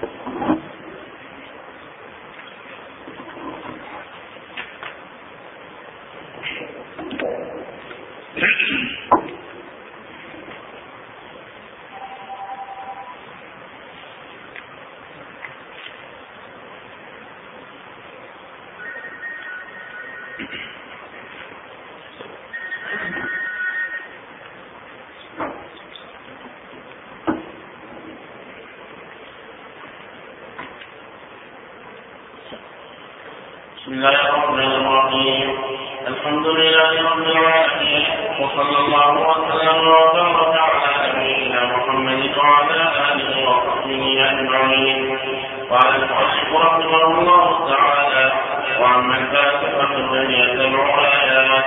بسم الله الرحمن الرحيم. الحمد لله رب العالمين، وصلى الله وسلم وبارك على نبينا محمد وعلى آله وصحبه أجمعين. قال المؤلف رحمه الله تعالى: وأما الفاسقة الذي يتبع الآيات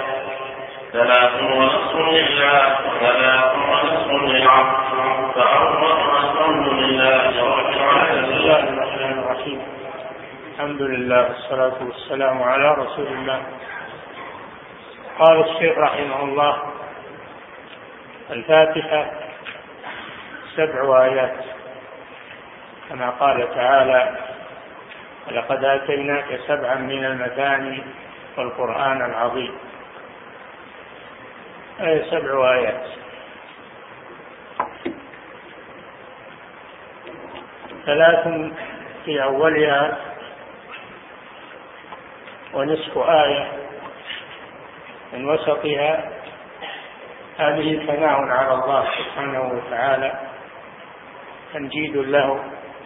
3.5 لله و3.5 للعبد. فأول الحمد لله رب العالمين. الحمد لله والصلاة والسلام على رسول الله. قال الشيخ رحمه الله: الفاتحة 7 آيات، كما قال تعالى: ولقد آتيناك 7 من المثاني والقرآن العظيم. 7 آيات، 3 في أولها ونصف آية من وسطها. هذه ثناء على الله سبحانه وتعالى، تمجيد له،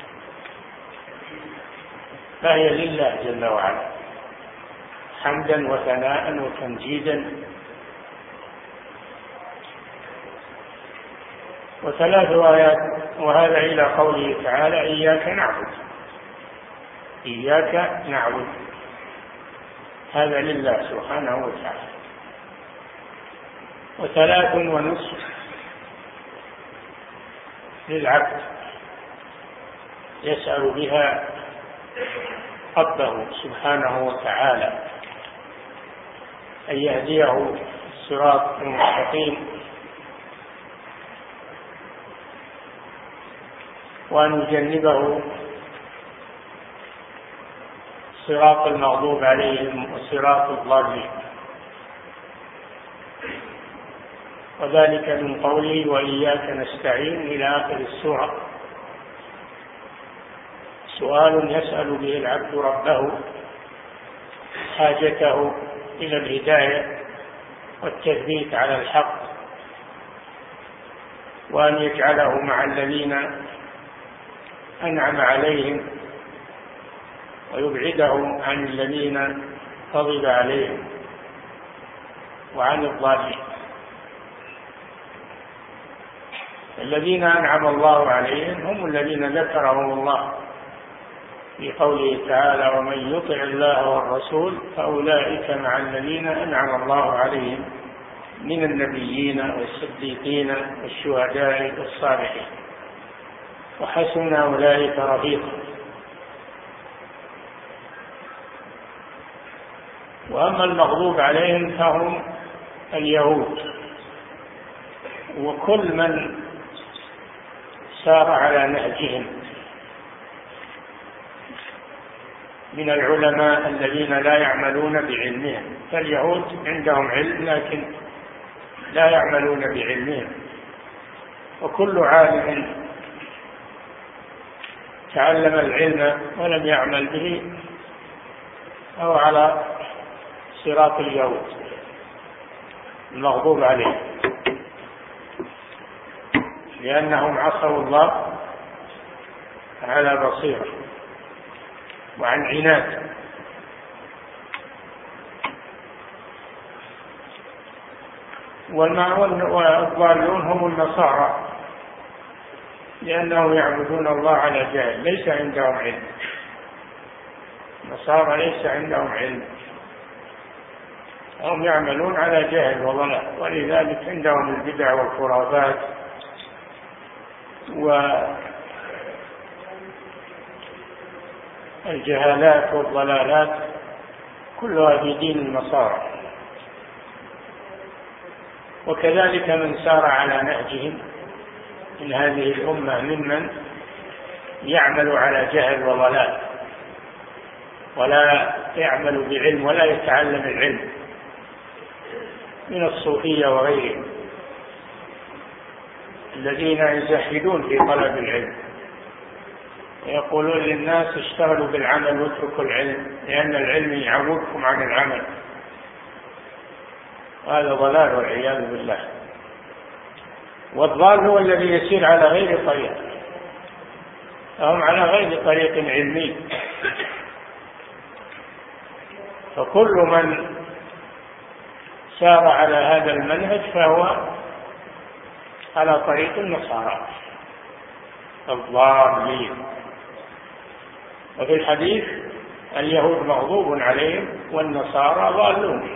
فهي لله جل وعلا حمدا وثناء وتمجيدا. 3 آيات، وهذا إلى قوله تعالى: إياك نعبد. إياك نعبد، هذا لله سبحانه وتعالى. 3.5 للعبد، يسأل بها ربه سبحانه وتعالى أن يهديه الصراط المستقيم، وأن يجنبه صراط المغضوب عليهم وصراط الضالين. وذلك من قوله: وإياك نستعين إلى آخر السورة. سؤال يسأل به العبد ربه حاجته إلى الهداية والتثبيت على الحق، وأن يجعله مع الذين أنعم عليهم، ويبعدهم عن الذين غضب عليهم وعن الضالين. الذين أنعم الله عليهم هم الذين ذكرهم الله في قوله تعالى: ومن يطع الله والرسول فأولئك مع الذين أنعم الله عليهم من النبيين والصديقين والشهداء والصالحين وحسن أولئك رفيقا. وأما المغضوب عليهم فهم اليهود، وكل من سار على نهجهم من العلماء الذين لا يعملون بعلمهم. فاليهود عندهم علم لكن لا يعملون بعلمهم، وكل عالم تعلم العلم ولم يعمل به أو على صراط اليهود المغضوب عليهم، لأنهم عصوا الله على بصيرة وعن عناد. والضالون هم النصارى، لأنهم يعبدون الله على جهل، ليس عندهم علم. النصارى ليس عندهم علم، هم يعملون على جهل وضلال، ولذلك عندهم البدع والخرافات والجهالات والضلالات، كلها في دين النصارى. وكذلك من سار على نهجهم من هذه الأمة ممن يعمل على جهل وضلال، ولا يعمل بعلم ولا يتعلم العلم من الصوفية وغيرهم الذين يزهدون في طلب العلم، يقولون للناس اشتغلوا بالعمل واتركوا العلم لأن العلم يعوقكم عن العمل. وهذا ضلال والعياذ بالله. والضال هو الذي يسير على غير طريق، هم على غير طريق علمي. فكل من سار على هذا المنهج فهو على طريق النصارى الضالين. وفي الحديث اليهود مغضوب عليهم والنصارى ضالون.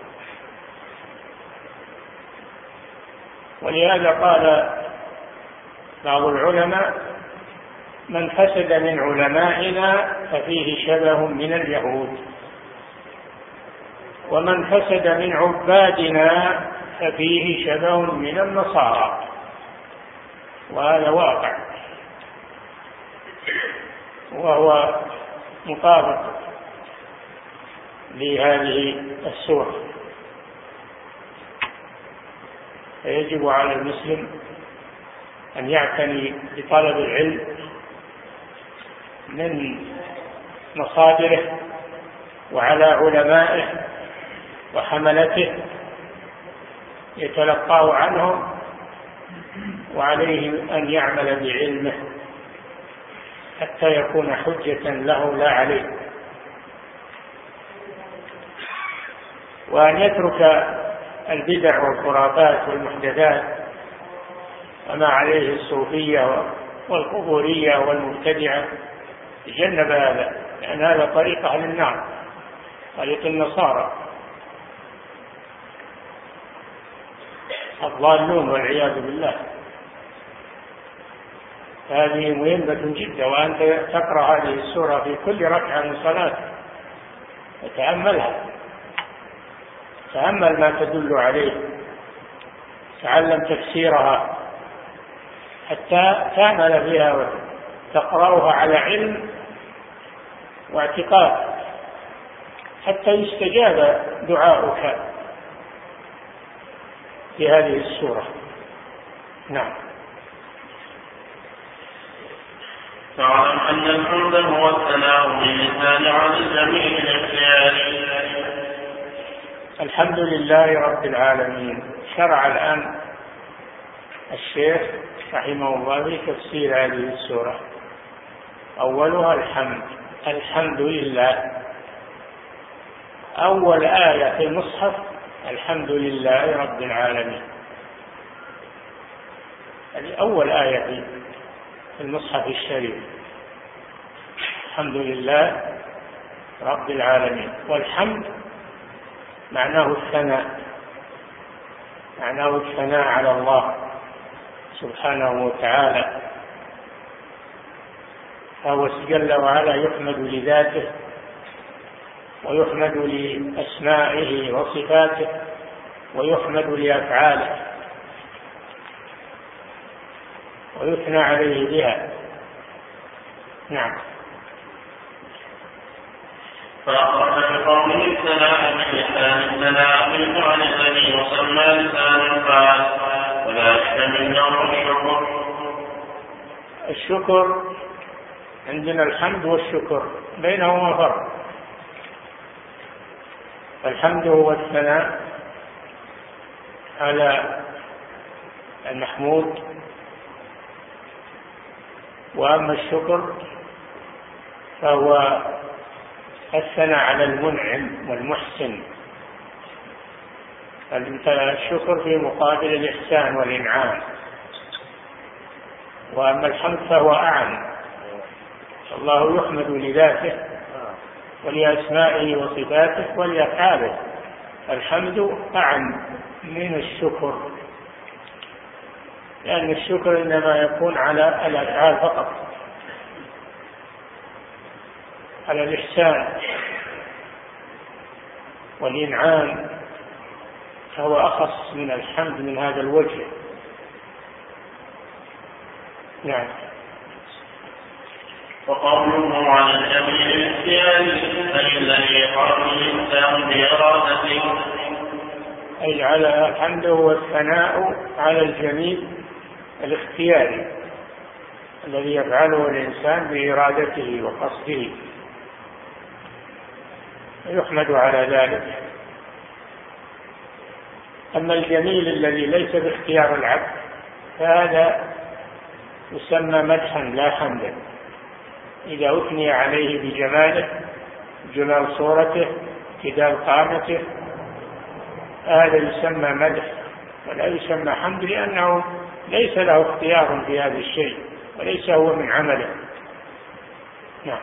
ولهذا قال بعض العلماء: من فسد من علمائنا ففيه شبه من اليهود، ومن فسد من عبادنا ففيه شبه من النصارى. وهذا واقع، وهو مطابق لهذه السورة. فيجب على المسلم أن يعتني بطلب العلم من مصادره وعلى علمائه وحملته يتلقاه عنهم، وعليه أن يعمل بعلمه حتى يكون حجة له لا عليه، وأن يترك البدع والخرافات والمحدثات وما عليه الصوفية والقبورية والمبتدعة، يتجنب هذا، لأن هذا طريق أهل النار، طريق النصارى الضالون والعياذ بالله. هذه مهمة جدا، وأنت تقرأ هذه السورة في كل ركعة من صلاة وتأملها، تأمل ما تدل عليه، تعلم تفسيرها حتى تعمل بها وتقرأها على علم واعتقاد، حتى يستجاب دعاؤك في هذه السورة. نعم. فاعلم أن الحمد هو الثناء باللسان على الجميع الاختياري. الحمد لله رب العالمين. شرع الآن الشيخ رحمه الله في تفسير هذه السورة. أولها الحمد، الحمد لله. أول آية في المصحف الحمد لله رب العالمين، هذه أول آية في المصحف الشريف، الحمد لله رب العالمين. والحمد معناه الثناء، معناه الثناء على الله سبحانه وتعالى، فهو جل وعلا يحمد لذاته ويحمد لأسمائه وصفاته ويحمد لأفعاله ويثنى عليه بها. نعم. فأخرج بقوله الثناء باللسان الثناء بالفعل الذي يسمى لسان الفعل، ولا يحتمل نوع الشكر. الشكر عندنا الحمد والشكر بينهما فرق. الحمد هو الثناء على المحمود، وأما الشكر فهو الثناء على المنعم والمحسن. الشكر في مقابل الإحسان والإنعام، وأما الحمد فهو أعم. الله يحمد لذاته ولأسمائه وصفاته ولأفعاله. الحمد أعم من الشكر، لأن الشكر إنما يكون على الأفعال فقط، على الإحسان والإنعام، فهو أخص من الحمد من هذا الوجه. نعم. وقوله على الجميل الاختياري أي الذي يفعل الإنسان بإرادته، أي على الحمد والثناء على الجميل الاختياري الذي يفعله الإنسان بإرادته وقصده، يحمد على ذلك. أما الجميل الذي ليس باختيار العبد فهذا يسمى مدحا لا حمدا، إذا أثني عليه بجماله، جمال صورته، كدال قامته، هذا يسمى مدح ولا يسمى حمد، لأنه ليس له اختيار في هذا الشيء وليس هو من عمله. نعم.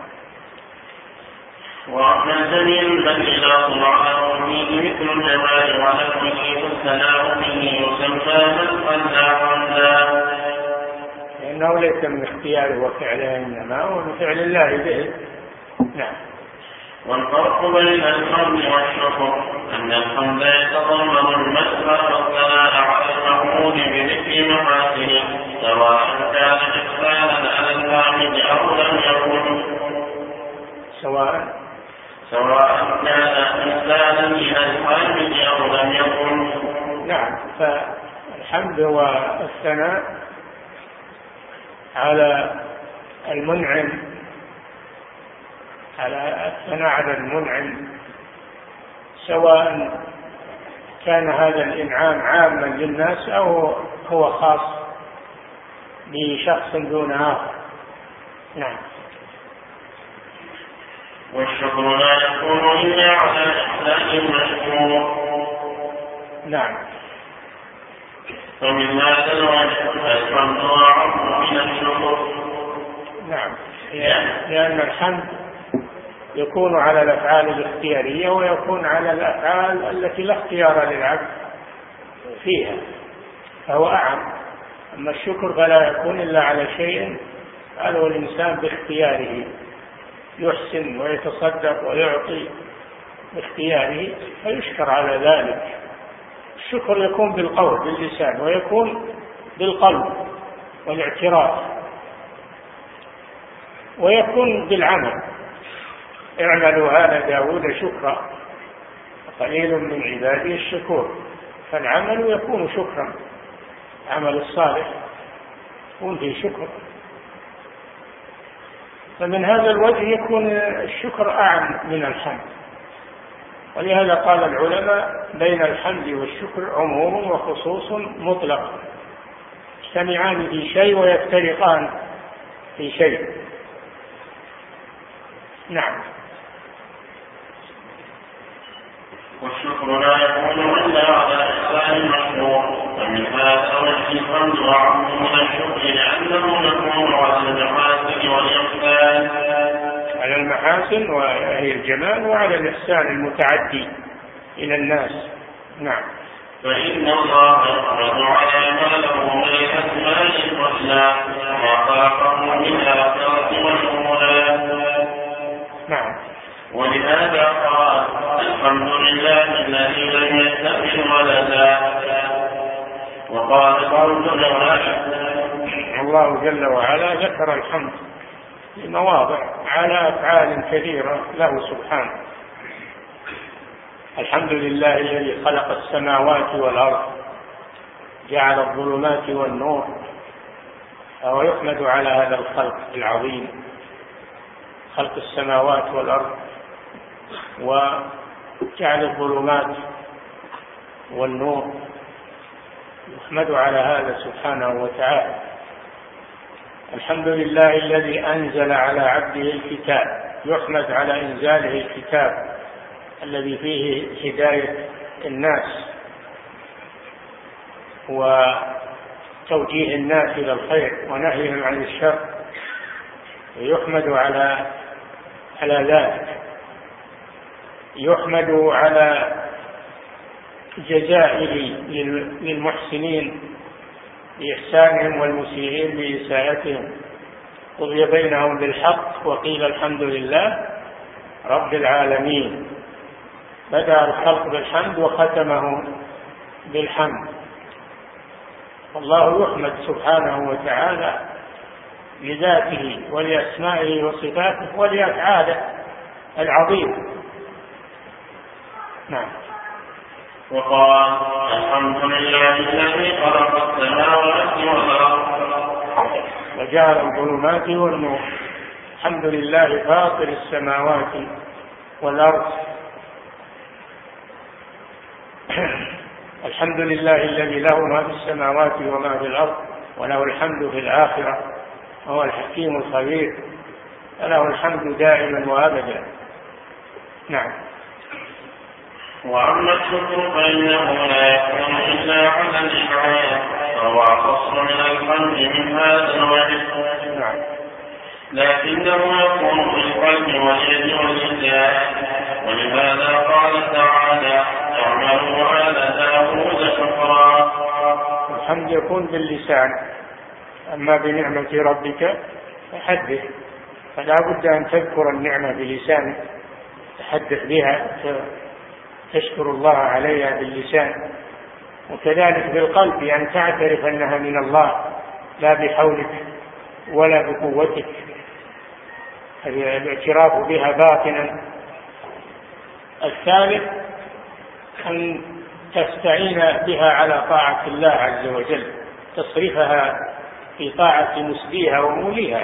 وأما الجميل الذي لا طلع فيه مثل الجمال ونحوه الثناء به يسمى مدحا لا حمدا، لأنه ليس من اختياره وفعله، إنما هو من فعل الله به. نعم. والفرق بين الحمد والشكر أن الحمد يتضمن المدح والثناء على المحمود بذكر محاسنه، سواء كان إحسانا على الحامد أو لم يكن، سواء كان إحسانا إلى الحامد أو لم يكن. نعم. فالحمد والثناء على المنعم، على الثناء على المنعم، سواء كان هذا الإنعام عاما للناس أو هو خاص بشخص دون آخر. نعم. والشكر لا يكون إلا على الإحسان المشكور. نعم. فمن هذا الوجه الحمد أعظم من الشكر. نعم. لأن الحمد يكون على الأفعال الاختيارية ويكون على الأفعال التي لا اختيار للعبد فيها، فهو أعم. أما الشكر فلا يكون إلا على شيء قاله الإنسان باختياره، يحسن ويتصدق ويعطي باختياره فيشكر على ذلك. الشكر يكون بالقول باللسان ويكون بالقلب والاعتراف ويكون بالعمل. اعملوا آل داود شكرا قليل من عبادي الشكور، فالعمل يكون شكرا، عمل الصالح يكون فيه شكر. فمن هذا الوجه يكون الشكر أعم من الحمد، ولهذا قال العلماء بين الحمد والشكر عموم وخصوص مطلق، يجتمعان في شيء ويفترقان في شيء. نعم. والشكر لا يكون إلا على إحسان المشكور، ومن هذا وجه الحمد أعظم من الشكر لأنه يكون على المحاسن والإحسان، على المحاسن وهي الجمال، وعلى الإحسان المتعدي إلى الناس. نعم. فإن الله يحمد على ما له من الأسماء الحسنى ما خلقه من الآخرة والأولى. نعم. ولهذا قال الحمد لله الذي لم يتخذ ولدا. وقال الله جل وعلا ذكر الحمد في مواضع على أفعال كثيرة له سبحانه. الحمد لله الذي خلق السماوات والأرض جعل الظلمات والنور، فهو يحمد على هذا الخلق العظيم، خلق السماوات والأرض وجعل الظلمات والنور، يحمد على هذا سبحانه وتعالى. الحمد لله الذي أنزل على عبده الكتاب، يحمد على إنزاله الكتاب الذي فيه هداية الناس وتوجيه الناس إلى الخير ونهيهم عن الشر، يحمد على ذلك. يحمد على جزائه للمحسنين بإحسانهم والمسيئين بإساءتهم، قضي بينهم بالحق وقيل الحمد لله رب العالمين. بدأ الخلق بالحمد وختمه بالحمد. الله يحمد سبحانه وتعالى لذاته ولأسمائه وصفاته ولأفعاله العظيمة. نعم. وقال الحمد لله الذي خلق السماوات والأرض وجعل الظلمات والنور. الحمد لله فاطر السماوات والأرض. الحمد لله الذي له ما في السماوات وما في الأرض وله الحمد في الآخرة وهو الحكيم الخبير وله الحمد دائما وأبدا. نعم. وأما الشكر فإنه لا يكون إلا على الإنعام فهو أخص من الحمد من هذا الوجه. نعم. لكنه يكون بالقلب واليد واللسان ولهذا قال تعالى اعملوا آل داود شكرا. الحمد يكون باللسان، أما بنعمة ربك فحدث، فلا بد أن تذكر النعمة بلسانك تحدث بها تشكر الله عليها باللسان، وكذلك بالقلب أن تعترف أنها من الله لا بحولك ولا بقوتك، الاعتراف بها باطنا. الثالث أن تستعين بها على طاعة الله عز وجل، تصرفها في طاعة مسديها وموليها،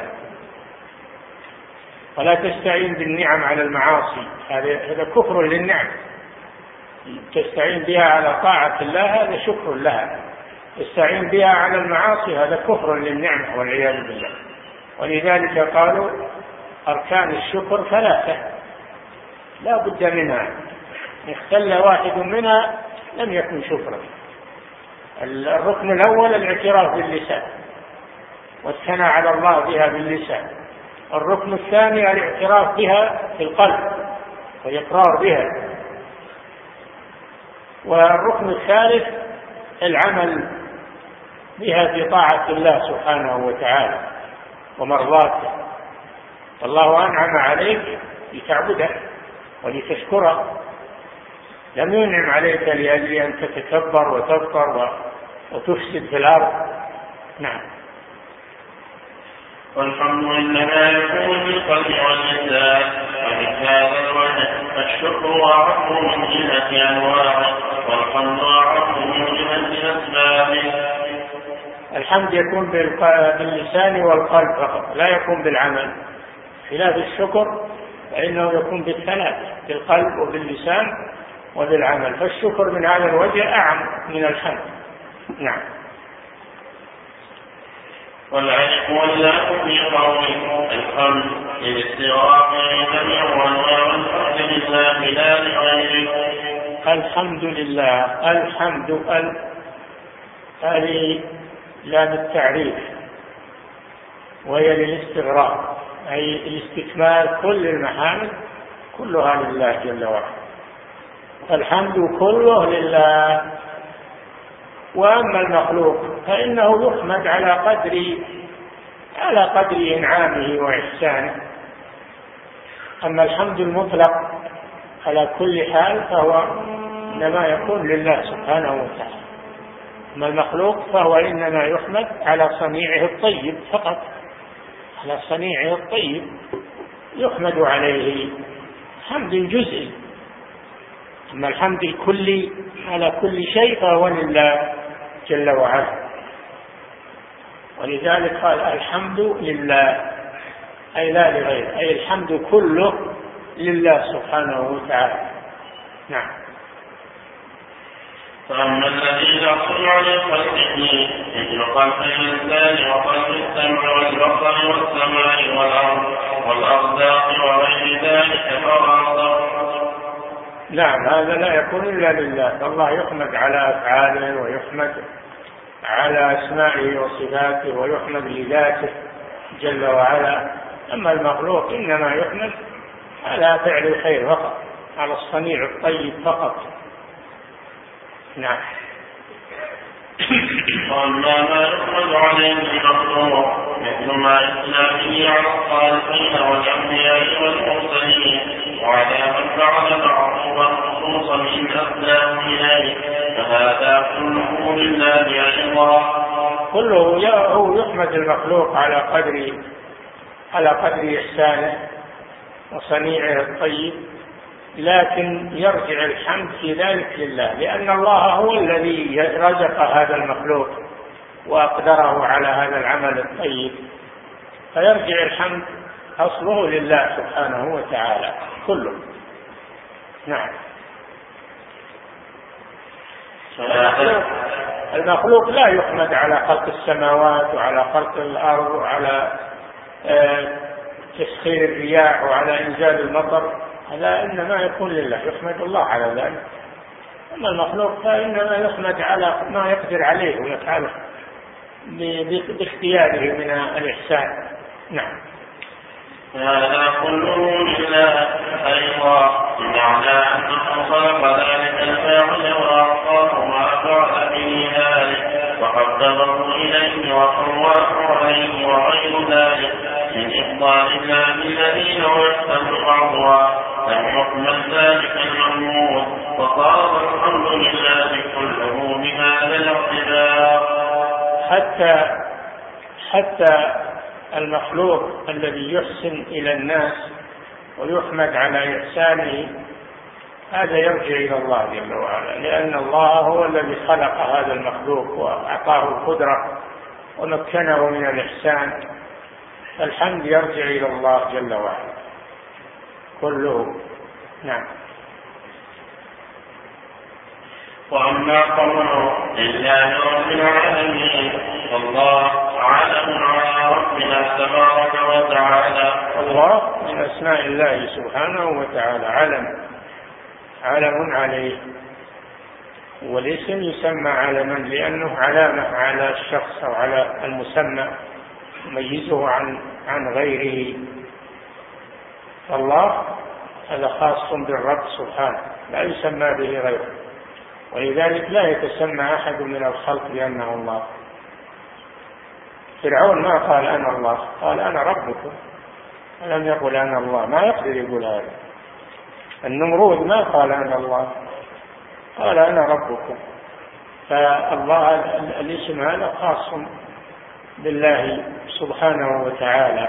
ولا تستعين بالنعم على المعاصي، هذا كفر للنعم. تستعين بها على طاعة الله هذا شكر لها، تستعين بها على المعاصي هذا كفر للنعمة والعياذ بالله. ولذلك قالوا أركان الشكر ثلاثة لا بد منها، اختل واحد منها لم يكن شكرا. الركن الأول الاعتراف باللسان والثناء على الله بها باللسان. الركن الثاني الاعتراف بها في القلب والإقرار بها. والركن الثالث العمل بها في طاعة الله سبحانه وتعالى ومرضاته. الله أنعم عليك لتعبده ولتشكره، لم ينعم عليك لأجل أن تتكبر وتفطر وتفسد في الأرض. نعم. والحمد إنما يكون بالقلب واللسان ومن هذا الوجه الشكر أعظم من جهة أنواعه والحمد أعظم من جهة أسبابه. الحمد يكون باللسان والقلب فقط، لا يكون بالعمل، خلاف الشكر فإنه يكون بالثلاث، بالقلب وباللسان وبالعمل. فالشكر من هذا الوجه أعم من الحمد. نعم. والعلم والله في قوله الحمد للاستغراق جميع أنواع الحمد لله لا لغيره. الحمد لله. الحمد هذه لام التعريف وهي للاستغراق، أي الاستكمال، كل المحامد كلها لله جل وعلا، الحمد كله لله. وأما المخلوق فإنه يحمد على قدر إنعامه وإحسانه. أما الحمد المطلق على كل حال فهو إنما يكون لله سبحانه وتعالى. أما المخلوق فهو إنما يحمد على صنيعه الطيب فقط، على صنيعه الطيب يحمد عليه حمد جزئي. أما الحمد الكلي على كل شيء فهو لله جل وعلا. ولذلك قال الحمد لله، أي لا لغيره، أي الحمد كله لله سبحانه وتعالى. نعم. فأما الذي يحصل على خلقه مثل خلق الإنسان وخلق السمع والبصر والسماء والأرزاق وغير ذلك فهو. نعم، هذا لا يكون إلا لله، فالله يحمد على أفعاله ويحمد على أسمائه وصفاته ويحمد لذاته جل وعلا. أما المخلوق إنما يحمد على فعل الخير فقط، على الصنيع الطيب فقط. نعم. وأما ما يحمد عليه المخلوق مثل ما يثنى به على الصالحين والأنبياء والمرسلين وعلى من فعل معروفا خصوصا من أسلام إليه فهذا كله لله أيضا. كله هو يحمد المخلوق على قدر إحسانه وصنيعه الطيب، لكن يرجع الحمد في ذلك لله، لأن الله هو الذي رزق هذا المخلوق وأقدره على هذا العمل الطيب، فيرجع الحمد أصله لله سبحانه وتعالى كله. نعم. المخلوق لا يحمد على خلق السماوات وعلى خلق الأرض وعلى تسخير الرياح وعلى إنزال المطر، هذا إنما يكون لله، يحمد الله على ذلك. أما المخلوق فإنما يحمد على ما يقدر عليه ويفعله باختياره من الإحسان. نعم. هذا كله لله أيضا، بمعنى أنه خلق ذلك الفاعل وأعطاه ما فعل به ذلك وقدره إليه وصواه عليه وغير ذلك من إفضال الله الذين يحسن بعضها لم يكمل ذلك المحمود، وصار الحمد لله كله بهذا الاقتدار. حتى المخلوق الذي يحسن إلى الناس ويحمد على إحسانه هذا يرجع إلى الله جل وعلا، لأن الله هو الذي خلق هذا المخلوق وأعطاه القدرة ومكنه من الإحسان، فالحمد يرجع إلى الله جل وعلا كله. نعم. وأما قوله لله رب العالمين، فالله عالم على ربنا تبارك وتعالى. الله من أسماء الله سبحانه وتعالى، علم عليه، والاسم يسمى علما لأنه علامة على الشخص أو على المسمى يميزه عن غيره. فالله هذا خاص بالرب سبحانه لا يسمى به غيره، ولذلك لا يتسمى أحد من الخلق بأنه الله. فرعون ما قال أنا الله، قال أنا ربكم، لم يقل أنا الله، ما يقدر يقول هذا. النمرود ما قال أنا الله، قال أنا ربكم. فالله الاسم هذا خاص بالله سبحانه وتعالى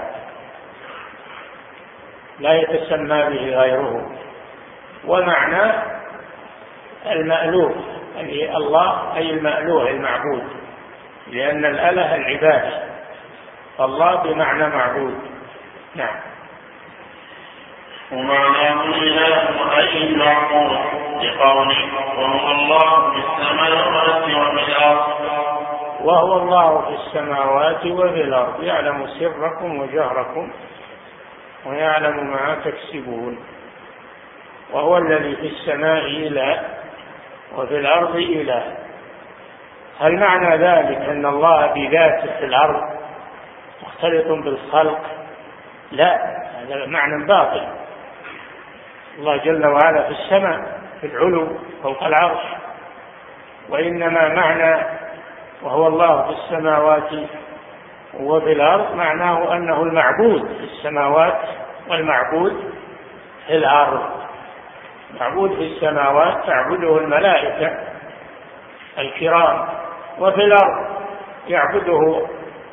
لا يتسمى به غيره. ومعنى المألوه يعني الله أي المألوه المعبود، لأن الأله العبادة، فالله بمعنى معبود. نعم. ومعناه الإله أي المعبود لقوله وهو الله في السماوات وفي الأرض. وهو الله في السماوات وفي الأرض يعلم سركم وجهركم ويعلم ما تكسبون. وهو الذي في السماء إله وفي الأرض إله. هل معنى ذلك أن الله بذاته في الأرض مختلط بالخلق؟ لا، هذا معنى باطل. الله جل وعلا في السماء في العلو فوق العرش، وإنما معنى وهو الله في السماوات وفي الأرض معناه أنه المعبود في السماوات والمعبود في الأرض. معبود في السماوات تعبده الملائكة الكرام، وفي الأرض يعبده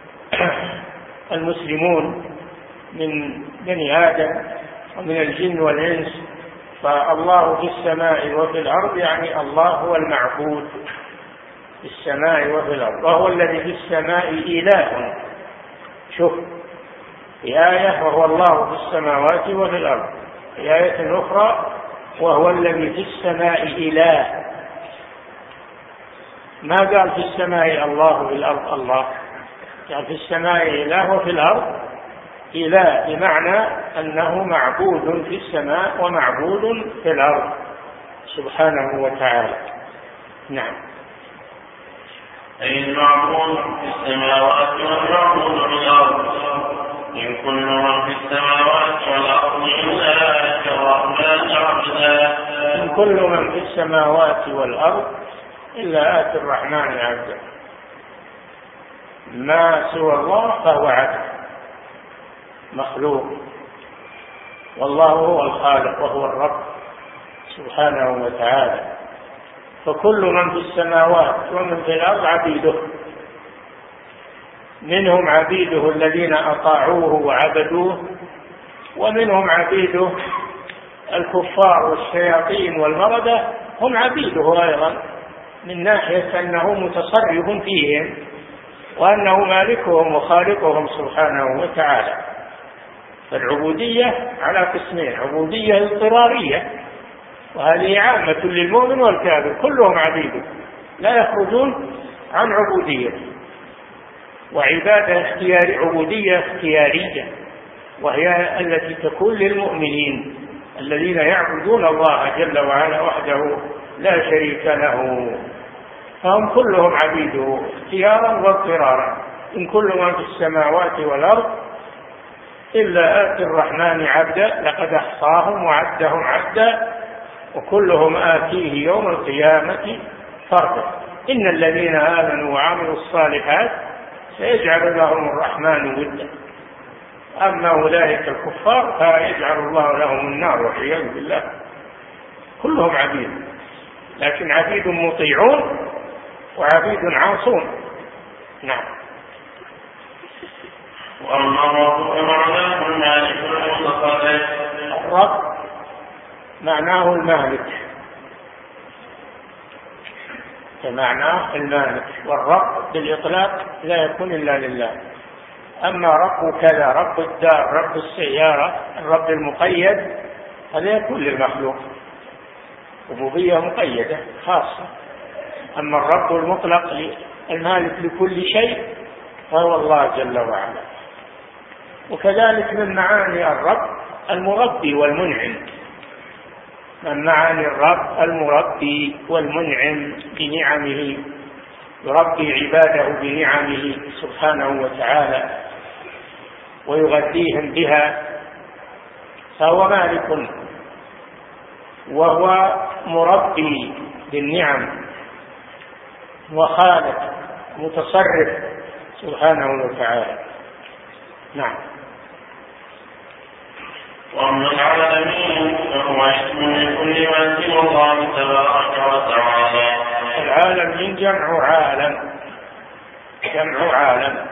المسلمون من بني آدم ومن الجن والإنس. فالله في السماء وفي الأرض يعني الله هو المعبود في السماء وفي الأرض، وهو الذي في السماء إله. شوف في آية وهو الله في السماوات وفي الأرض، في آية أخرى وهو الذي في السماء إله. ما قال في السماء الله في الأرض الله، قال في السماء إله وفي الأرض إله، بمعنى أنه معبود في السماء ومعبود في الأرض سبحانه وتعالى. نعم. أي المعبود في السماوات والمعبود في الأرض. إن كل من في السماوات والأرض إلا آتي الرحمن عبدا. إن كل من في السماوات والأرض إلا آتي الرحمن عبدا. ما سوى الله فهو عبد مخلوق، والله هو الخالق وهو الرب سبحانه وتعالى. فكل من في السماوات ومن في الأرض عبيده، منهم عبيده الذين أطاعوه وعبدوه، ومنهم عبيده الكفار والشياطين والمردة هم عبيده أيضا، من ناحية أنه متصرف فيهم وأنه مالكهم وخالقهم سبحانه وتعالى. فالعبودية على قسمين: عبودية اضطرارية، وهذه عامة للمؤمن والكافر، كلهم عبيده لا يخرجون عن عبودية. وعبادة عبودية اختيارية، وهي التي تكون للمؤمنين الذين يعبدون الله جل وعلا وحده لا شريك له، فهم كلهم عبيده اختيارا واضطرارا. إن كل من في السماوات والأرض إلا آتي الرحمن عبدا لقد أحصاهم وعدهم عدا وكلهم آتيه يوم القيامة فردا. إن الذين آمنوا وعملوا الصالحات سيجعل لهم الرحمن ودا، أما أولئك الكفار فيجعل الله لهم النار والعياذ بالله. كلهم عبيد، لكن عبيد مطيعون وعبيد عاصون. نعم. وأما الرب فمعناه المالك المتصرف. الرب معناه المالك، فمعناه المالك، والرب بالإطلاق لا يكون إلا لله. أما رب كذا، رب الدار، رب السيارة، الرب المقيد، هذا يكون للمخلوق، ربوبية مقيدة خاصة. أما الرب المطلق المالك لكل شيء فهو الله جل وعلا. وكذلك من معاني الرب المربي والمنعم، من معاني الرب المربي والمنعم بنعمه، يربي عباده بنعمه سبحانه وتعالى ويغذيهم بها، فهو مالك وهو مربي بالنعم وخالق متصرف سبحانه وتعالى. نعم. وأما العالمين فهو اسم لكل ما سوى الله تبارك وتعالى. العالم جمع عالم، جمع عالم،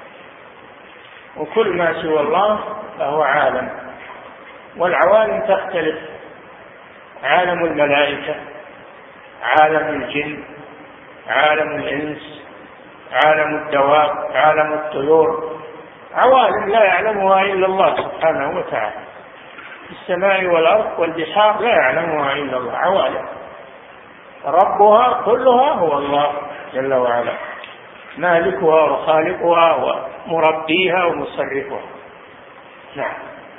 وكل ما سوى الله فهو عالم. والعوالم تختلف: عالم الملائكة، عالم الجن، عالم الإنس، عالم الدواب، عالم الطيور، عوالم لا يعلمها إلا الله سبحانه وتعالى. السماء والأرض والبحار لا يعلمها إلا الله، عوالم ربها كلها هو الله جل وعلا، مالكها وخالقها ومربيها ومصرفها. نعم.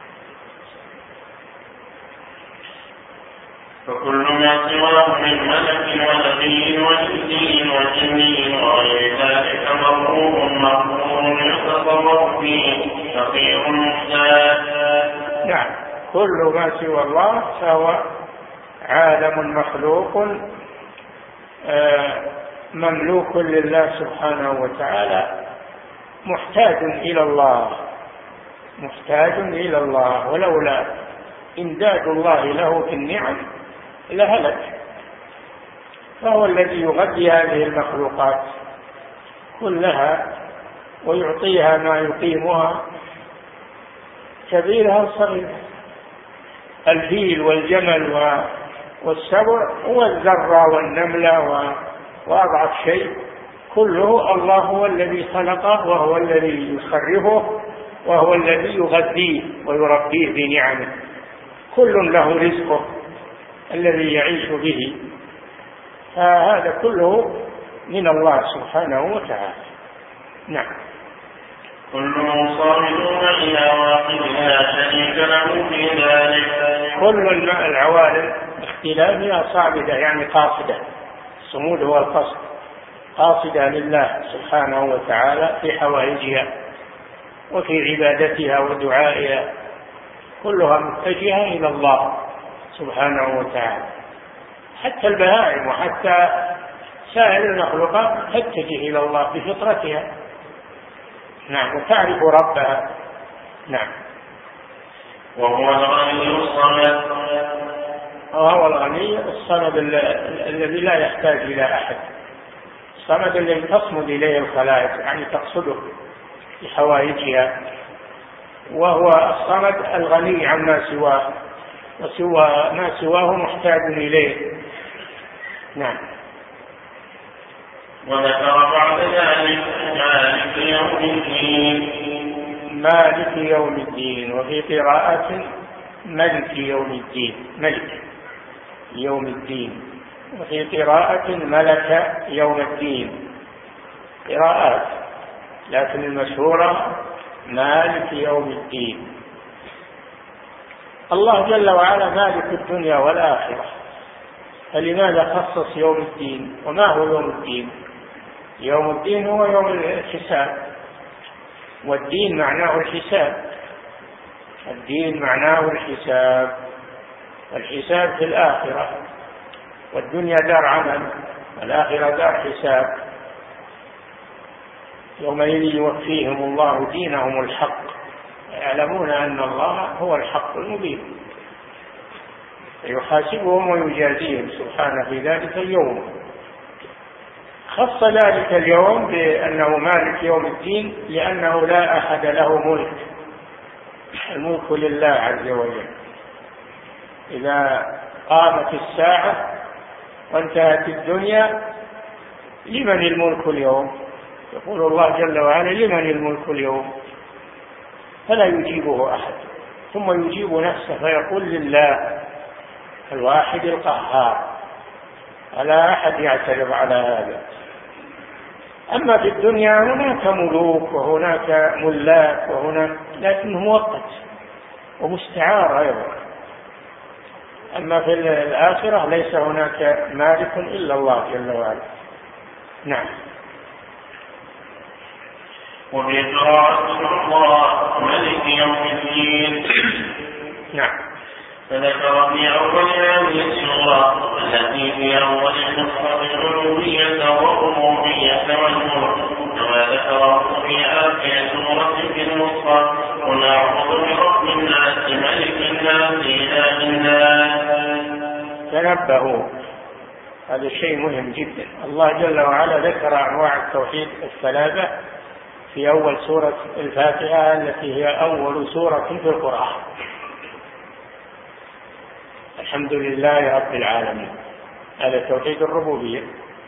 فكل ما سواه من ملك ونبي وإنسي وجني وغير ذلك مغرور مغرور يتصرف فيه فقير محتاج. نعم، كل ما سوى الله فهو عالم مخلوق مملوك لله سبحانه وتعالى، محتاج إلى الله، محتاج إلى الله، ولولا إمداد الله له في النعم لهلك. فهو الذي يغذي هذه المخلوقات كلها ويعطيها ما يقيمها، كبيرها وصغيرها، الفيل والجمل والسبع والذرة والنملة وأضعف شيء، كله الله هو الذي خلقه وهو الذي يصرفه وهو الذي يغذيه ويربيه بنعمه. كل له رزقه الذي يعيش به، فهذا كله من الله سبحانه وتعالى. نعم. كلهم صامدون إلى واحد لا شريك له في ذلك. كل العوالم باختلافها صامدة، يعني قاصدة. الصمود هو القصد، قاصدة لله سبحانه وتعالى في حوائجها وفي عبادتها ودعائها، كلها متجهة إلى الله سبحانه وتعالى. حتى البهائم وحتى سائر المخلوقات تتجه إلى الله بفطرتها. نعم، وتعرف ربها. نعم. وهو الغني الصمد. وهو الغني الصمد الذي لا يحتاج إلى أحد، الصمد الذي تصمد إليه الخلائق، يعني تقصده بحوائجها، وهو الصمد الغني عما سواه، وسوى ما سواه محتاج إليه. نعم. وذكر بعد ذلك مالك يوم الدين. مالك يوم الدين، وفي قراءة ملك يوم الدين، ملك يوم الدين، وفي قراءة ملك يوم الدين، قراءات، لكن المشهورة مالك يوم الدين. الله جل وعلا مالك الدنيا والآخرة، فلماذا خصص يوم الدين؟ وما هو يوم الدين؟ يوم الدين هو يوم الحساب، والدين معناه الحساب، الدين معناه الحساب، والحساب في الآخرة، والدنيا دار عمل، والآخرة دار حساب. يومئذ يوفيهم الله دينهم الحق، يعلمون أن الله هو الحق المبين، فيحاسبهم ويجازيهم سبحانه في ذلك اليوم. خص ذلك اليوم بأنه مالك يوم الدين لأنه لا أحد له ملك، الملك لله عز وجل. إذا قامت الساعة وانتهت الدنيا لمن الملك اليوم؟ يقول الله جل وعلا لمن الملك اليوم؟ فلا يجيبه أحد، ثم يجيب نفسه فيقول لله الواحد القهار، فلا أحد يعترض على هذا. أما في الدنيا هناك ملوك وهناك ملاك وهناك، لكنه مؤقت ومستعار أيضا. أما في الآخرة ليس هناك مالك إلا الله جل وعلا. نعم. وفي قراءة الله ملك يوم الدين. نعم. فذكر في أول هذه السورة التي في أول المصحف الألوهية والربوبية والملك، كما ذكره في آخر سورة في المصحف: قل أعوذ برب الناس ملك الناس إله الناس. تنبهوا، هذا شيء مهم جدا. الله جل وعلا ذكر أنواع التوحيد الثلاثة في أول سورة الفاتحة التي هي أول سورة في القرآن. الحمد لله رب العالمين، هذا توحيد الربوبية.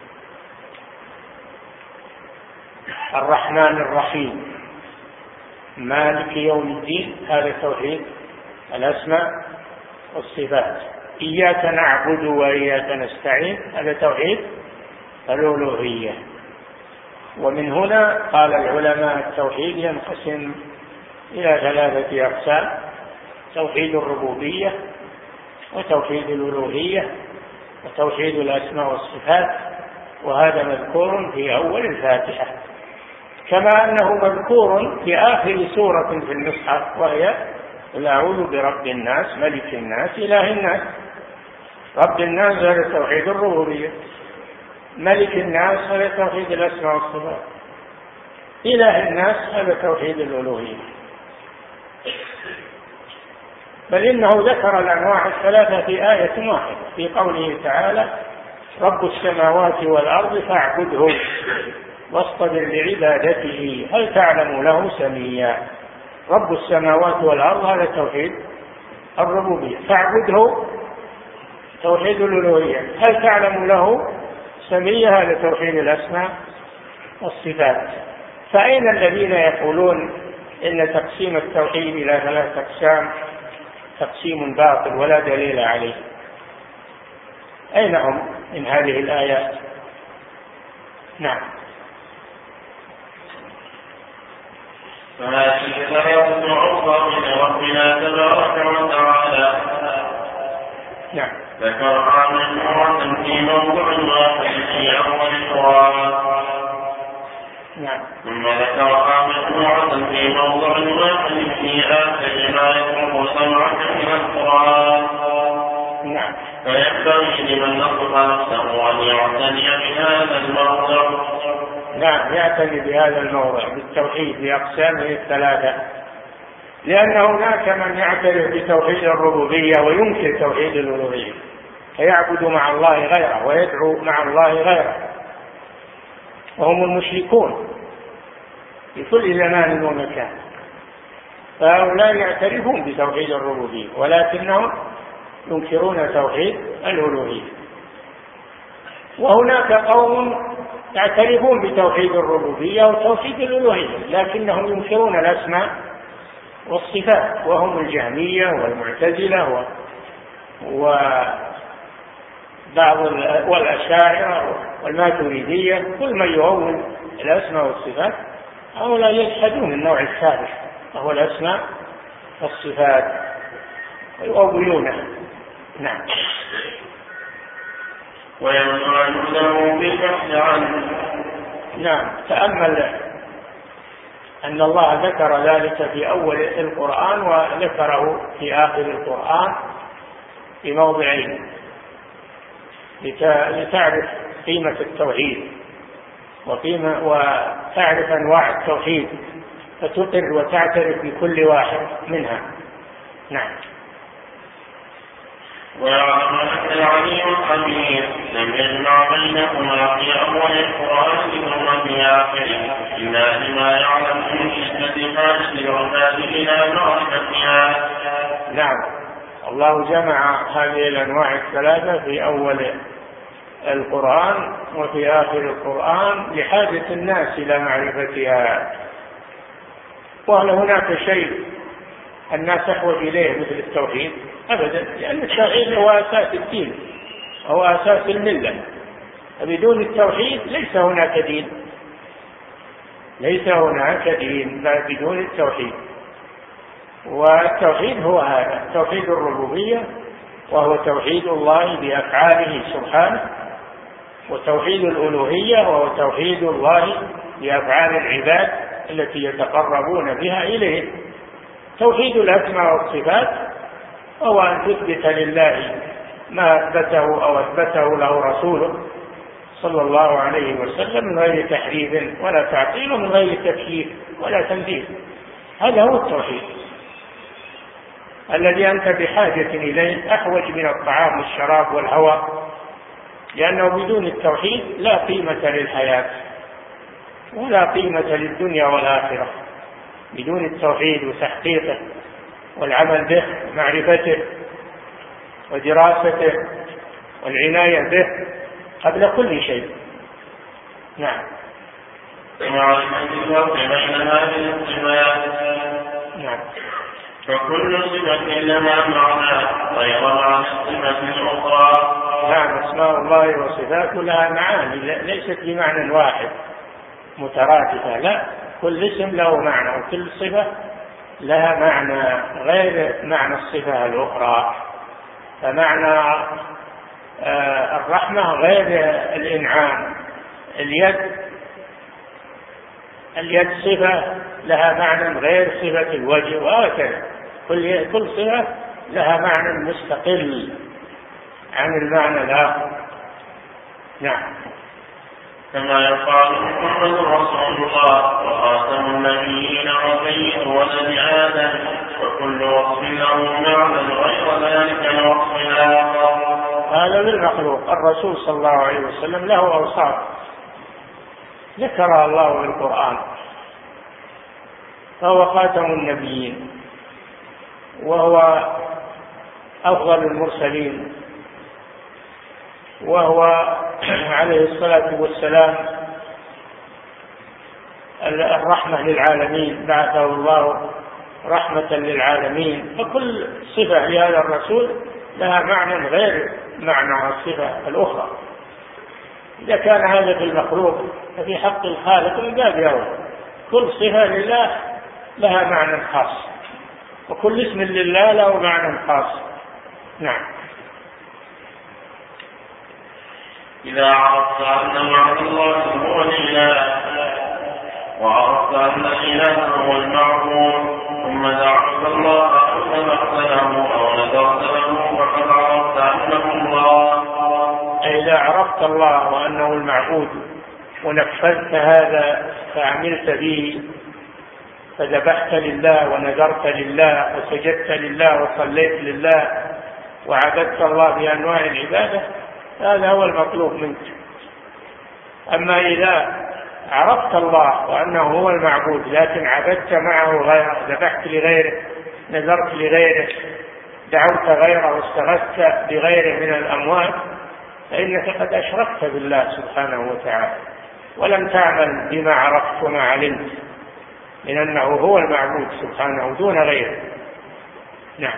الرحمن الرحيم، مالك يوم الدين، هذا توحيد الأسماء والصفات. إياك نعبد وإياك نستعين، هذا توحيد الألوهية. ومن هنا قال العلماء التوحيد ينقسم إلى ثلاثة أقسام: توحيد الربوبية، وتوحيد الألوهية، وتوحيد الأسماء والصفات. وهذا مذكور في أول الفاتحة، كما أنه مذكور في آخر سورة في المصحف، وهي قل أعوذ برب الناس ملك الناس إله الناس. رب الناس هذا توحيد الربوبية، ملك الناس هذا توحيد الأسماء والصفات، إله الناس هذا توحيد الألوهية. بل إنه ذكر الأنواع الثلاثة في آية واحدة في قوله تعالى: رب السماوات والأرض فاعبده واصطبر لعبادته هل تعلم له سميا. رب السماوات والأرض هذا توحيد الربوبية، فاعبده توحيد الألوهية، هل تعلم له سميا هذا توحيد الأسماء والصفات. فأين الذين يقولون إن تقسيم التوحيد إلى ثلاثة أقسام تقسيم باطل ولا دليل عليه؟ أين هم من هذه الآيات؟ نعم. فهذه الآيات عرضة من ربنا تبارك وتعالى. نعم. ذكرها مجموعة في موضوع واحد في أول القرآن. نعم. ثم ذكرها مجموعة في موضوع واحد في آخر ما يقرب 7 من القرآن. نعم. فينبغي لمن نصف نفسه أن يعتني بهذا الموضوع. نعم، يعتني بهذا الموضوع بالتوحيد بأقسامه الثلاثة، لأن هناك من يعترف بتوحيد الربوبية وينكر توحيد الألوهية، فيعبد مع الله غيره ويدعو مع الله غيره، وهم المشركون. في كل زمان ومكان. فهؤلاء يعترفون بتوحيد الربوبية ولكنهم ينكرون توحيد الألوهية. وهناك قوم يعترفون بتوحيد الربوبية وتوحيد الألوهية لكنهم ينكرون الأسماء والصفات، وهم الجهمية والمعتزلة والأشاعرة والماتريدية. كل من يؤول الأسماء والصفات هؤلاء يجحدون النوع الثالث وهو الأسماء والصفات ويؤولونه. نعم. ويمنعونه بالبحث عنه. نعم. تأمل أن الله ذكر ذلك في أول القرآن وذكره في آخر القرآن في موضعين لتعرف قيمة التوحيد وتعرف أنواع التوحيد فتقر وتعترف بكل واحد منها. نعم. ويعلم أن العليم الخبير لم يجمع بينهما في أول القرآن ثم في آخره إلا لما يعلم من شدة حاجة العباد إلى معرفتها. نعم. الله جمع هذه الأنواع الثلاثة في أول القرآن وفي آخر القرآن لحاجة الناس إلى معرفتها. وهل هناك شيء الناس يحوج إليه مثل التوحيد؟ أبدا، لأن التوحيد هو أساس الدين، هو أساس الملة. بدون التوحيد ليس هناك دين، ليس هناك دين بدون التوحيد. والتوحيد هو هذا توحيد الربوبية، وهو توحيد الله بأفعاله سبحانه، وتوحيد الألوهية وهو توحيد الله بأفعال العباد التي يتقربون بها إليه. توحيد الأسماء والصفات هو أن تثبت لله ما أثبته أو أثبته له رسوله صلى الله عليه وسلم من غير تحريف ولا تعطيل ومن غير تكييف ولا تمثيل. هذا هو التوحيد الذي أنت بحاجة إليه أحوج من الطعام والشراب والهواء، لأنه بدون التوحيد لا قيمة للحياة ولا قيمة للدنيا والآخرة. بدون التوحيد وتحقيقه والعمل به ومعرفته ودراسته والعناية به قبل كل شيء. نعم. ومعرفة الفرق بين هذه الصفات. نعم. فكل صفة لها معنى غير معنى الصفة الأخرى. نعم. أسماء الله وصفاته لها معاني ليست بمعنى واحد مترادفة، لا، كل اسم له معنى وكل صفة لها معنى غير معنى الصفة الأخرى. فمعنى الرحمة غير الإنعام. اليد صفة لها معنى غير صفة الوجه، وهكذا كل صفة لها معنى مستقل عن المعنى الآخر. نعم. كما يقال محمد رسول الله وخاتم النبيين وسيد ولد آدم، وكل وصف له معنى غير ذلك الوصف الآخر. هذا للمخلوق. الرسول صلى الله عليه وسلم له أوصاف ذكرها الله في القرآن، فهو خاتم النبيين وهو أفضل المرسلين، وهو عليه الصلاة والسلام الرحمة للعالمين، بعثه الله رحمة للعالمين. فكل صفة لهذا الرسول لها معنى غير معنى الصفة الأخرى. إذا كان هذا في المخلوق ففي حق الخالق من باب أولى. كل صفة لله لها معنى خاص، وكل اسم لله له معنى خاص. نعم. إذا عرفت أن معنى الله هو الإله، وعرفت أن الإله هو المعبود، ثم دعوت الله أو سمحت له أو نذرت له، فقد عرفت أنه الله. إذا عرفت الله وأنه المعبود ونفذت هذا فعملت به، فذبحت لله ونذرت لله وسجدت لله وصليت لله وعبدت الله بأنواع العبادة، هذا هو المطلوب منك. أما إذا عرفت الله وأنه هو المعبود لكن عبدت معه غيره، ذبحت لغيره، نذرت لغيره، دعوت غيره واستغثت بغيره من الأموات، فإنك قد أشركت بالله سبحانه وتعالى ولم تعمل بما عرفت وما علمت من أنه هو المعبود سبحانه دون غيره. نعم.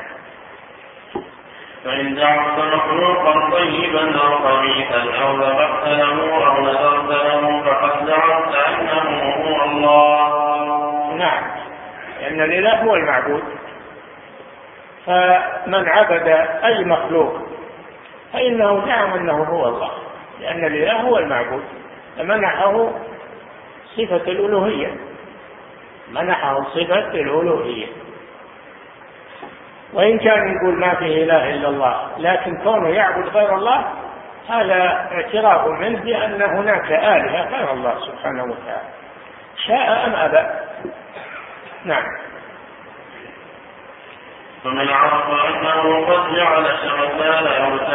فإن دعوت مخلوقا طيبا أو خبيثا أو ذبحت له أو نذرت له فقد زعمت أنه هو الله. نعم، لأن الإله هو المعبود، فمن عبد أي مخلوق فإنه زعم أنه هو الله، لأن الإله هو المعبود، فمنحه صفة الألوهية، منحه صفة الألوهية. وإن كان يقول ما فيه إله إلا الله، لكن كونه يعبد غير الله هذا اعتراف منه بأن هناك آلهة غير الله سبحانه وتعالى، شاء أم أبى. نعم. فمن عرف أنه قد جعل شمثال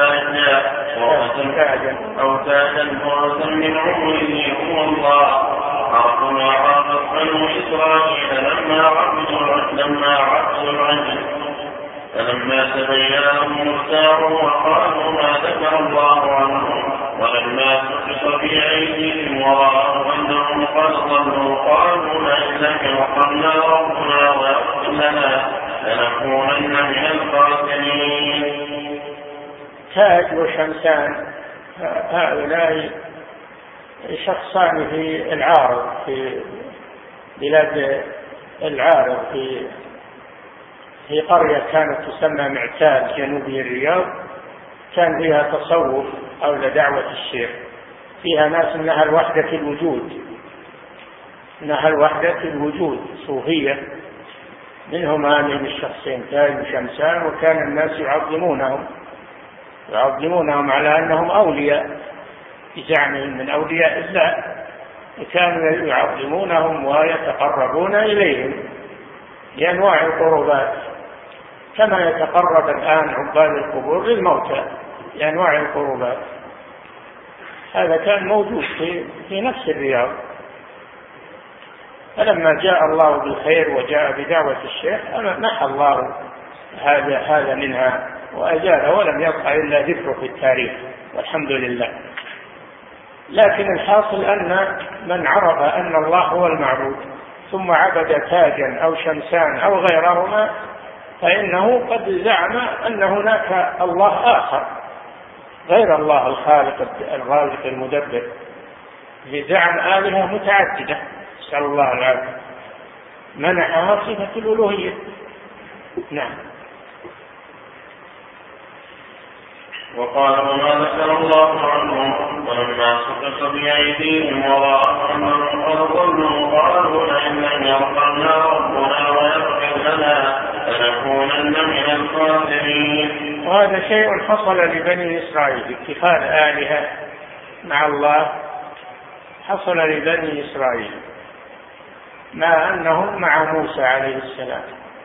أو تاجا فرسا من عمره هو الله، عرف ما عرفت بنو إسرائيل لما عبدوا العجل، فلما تبين لهم الساعة وقالوا ما ذكر الله عنهم، ولما سقط في أيديهم ورأوا أنهم قد ضلوا قالوا لئن لم يرحمنا ربنا ويغفر لنا لنكونن من الخاسرين. تاج وشمسان هؤلاء شخصان في العارض، في بلاد العارض، في قرية كانت تسمى معتاد جنوبي الرياض، كان فيها تصوف حول دعوة الشيخ، فيها ناس من أهل وحدة الوجود، من أهل وحدة الوجود صوفية، منهم هذين الشخصين تاج وشمسان، وكان الناس يعظمونهم على أنهم أولياء بزعمهم من أولياء الله، وكانوا يعظمونهم ويتقربون إليهم بأنواع القربات كما يتقرب الآن عباد القبور للموتى بأنواع القربات. هذا كان موجود في نفس الرياض. فلما جاء الله بالخير وجاء بدعوة الشيخ محى الله هذا منها وأزال، ولم يبقى إلا ذكره في التاريخ والحمد لله. لكن الحاصل أن من عرف أن الله هو المعبود ثم عبد تاجا أو شمسان أو غيرهما فإنه قد زعم أن هناك الله آخر غير الله الخالق الرازق المدبر، زعم آلهة متعددة نسأل الله العافية، منحها صفة الألوهية. نعم. وقال وما ذكر الله عنهم ولما سقط بأيديهم ورأوا أنهم قد ضلوا قالوا لئن لم يرحمنا ربنا ويغفر لنا لنكونن من الخاسرين. وهذا شيء حصل لبني إسرائيل، اتخاذ آلهة مع الله حصل لبني إسرائيل مع أنهم مع موسى عليه السلام،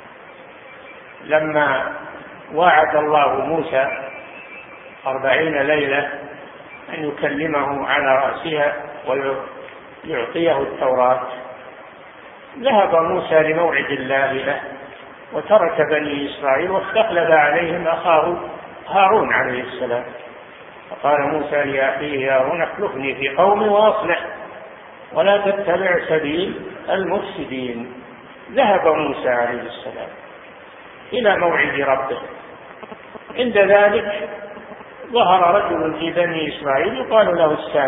لما وعد الله موسى 40 ليلة أن يكلمه على رأسها ويعطيه التوراة، ذهب موسى لموعد الله له وترك بني إسرائيل واستخلف عليهم أخاه هارون عليه السلام، فقال موسى لأخيه هارون اخلفني في قومي وأصلح ولا تتبع سبيل المفسدين. ذهب موسى عليه السلام إلى موعد ربه. عند ذلك ظهر رجل في بني إسرائيل يقال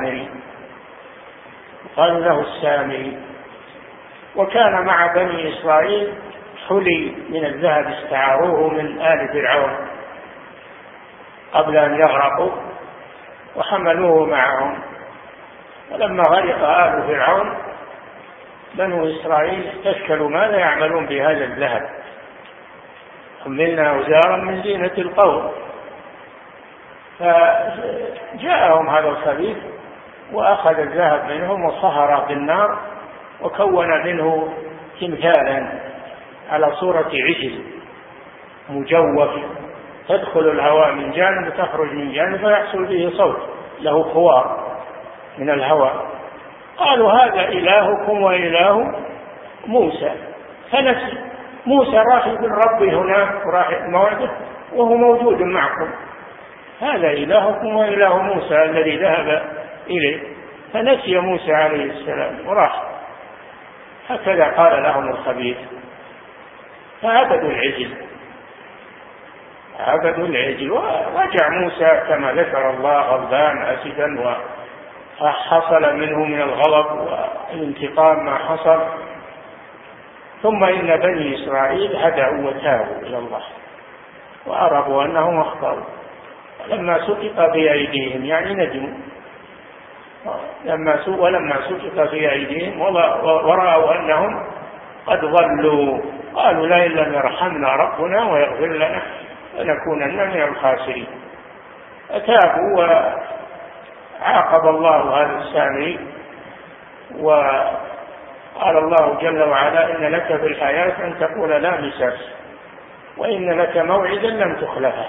له السامري، وكان مع بني إسرائيل حلي من الذهب استعاروه من آل فرعون قبل أن يغرقوا وحملوه معهم، ولما غرق آل فرعون بنو إسرائيل استشكلوا ماذا يعملون بهذا الذهب، حملنا أوزارا من زينة القوم، فجاءهم هذا الخبيث وأخذ الذهب منهم وصهر بالنار وكون منه تمثالا على صورة عجل مجوف، تدخل الهواء من جانب وتخرج من جانب فيحصل به صوت له خوار من الهواء، قالوا هذا إلهكم وإله موسى، فنسي. موسى راح يقول ربي هناك وراح موعده وهو موجود معكم، هذا إلهكم وإله موسى الذي ذهب إليه، فنسي موسى عليه السلام وراح. هكذا قال لهم الخبيث، فعبدوا العجل، عبدوا العجل. ورجع موسى كما ذكر الله غضبان أسفا، وحصل منه من الغضب والانتقام ما حصل. ثم إن بني إسرائيل هدأوا وتابوا إلى الله وعرفوا أنهم أخطأوا، لما سقط في أيديهم يعني ندموا، ولما سقط في أيديهم ورأوا أنهم قد ضلوا قالوا لا إلا أن يرحمنا ربنا ويغفر لنا لنكونن من الخاسرين. أتابوا وعاقب الله هذا السامري، وقال الله جل وعلا إن لك في الحياة أن تقول لا مساس وإن لك موعدا لم تخلفه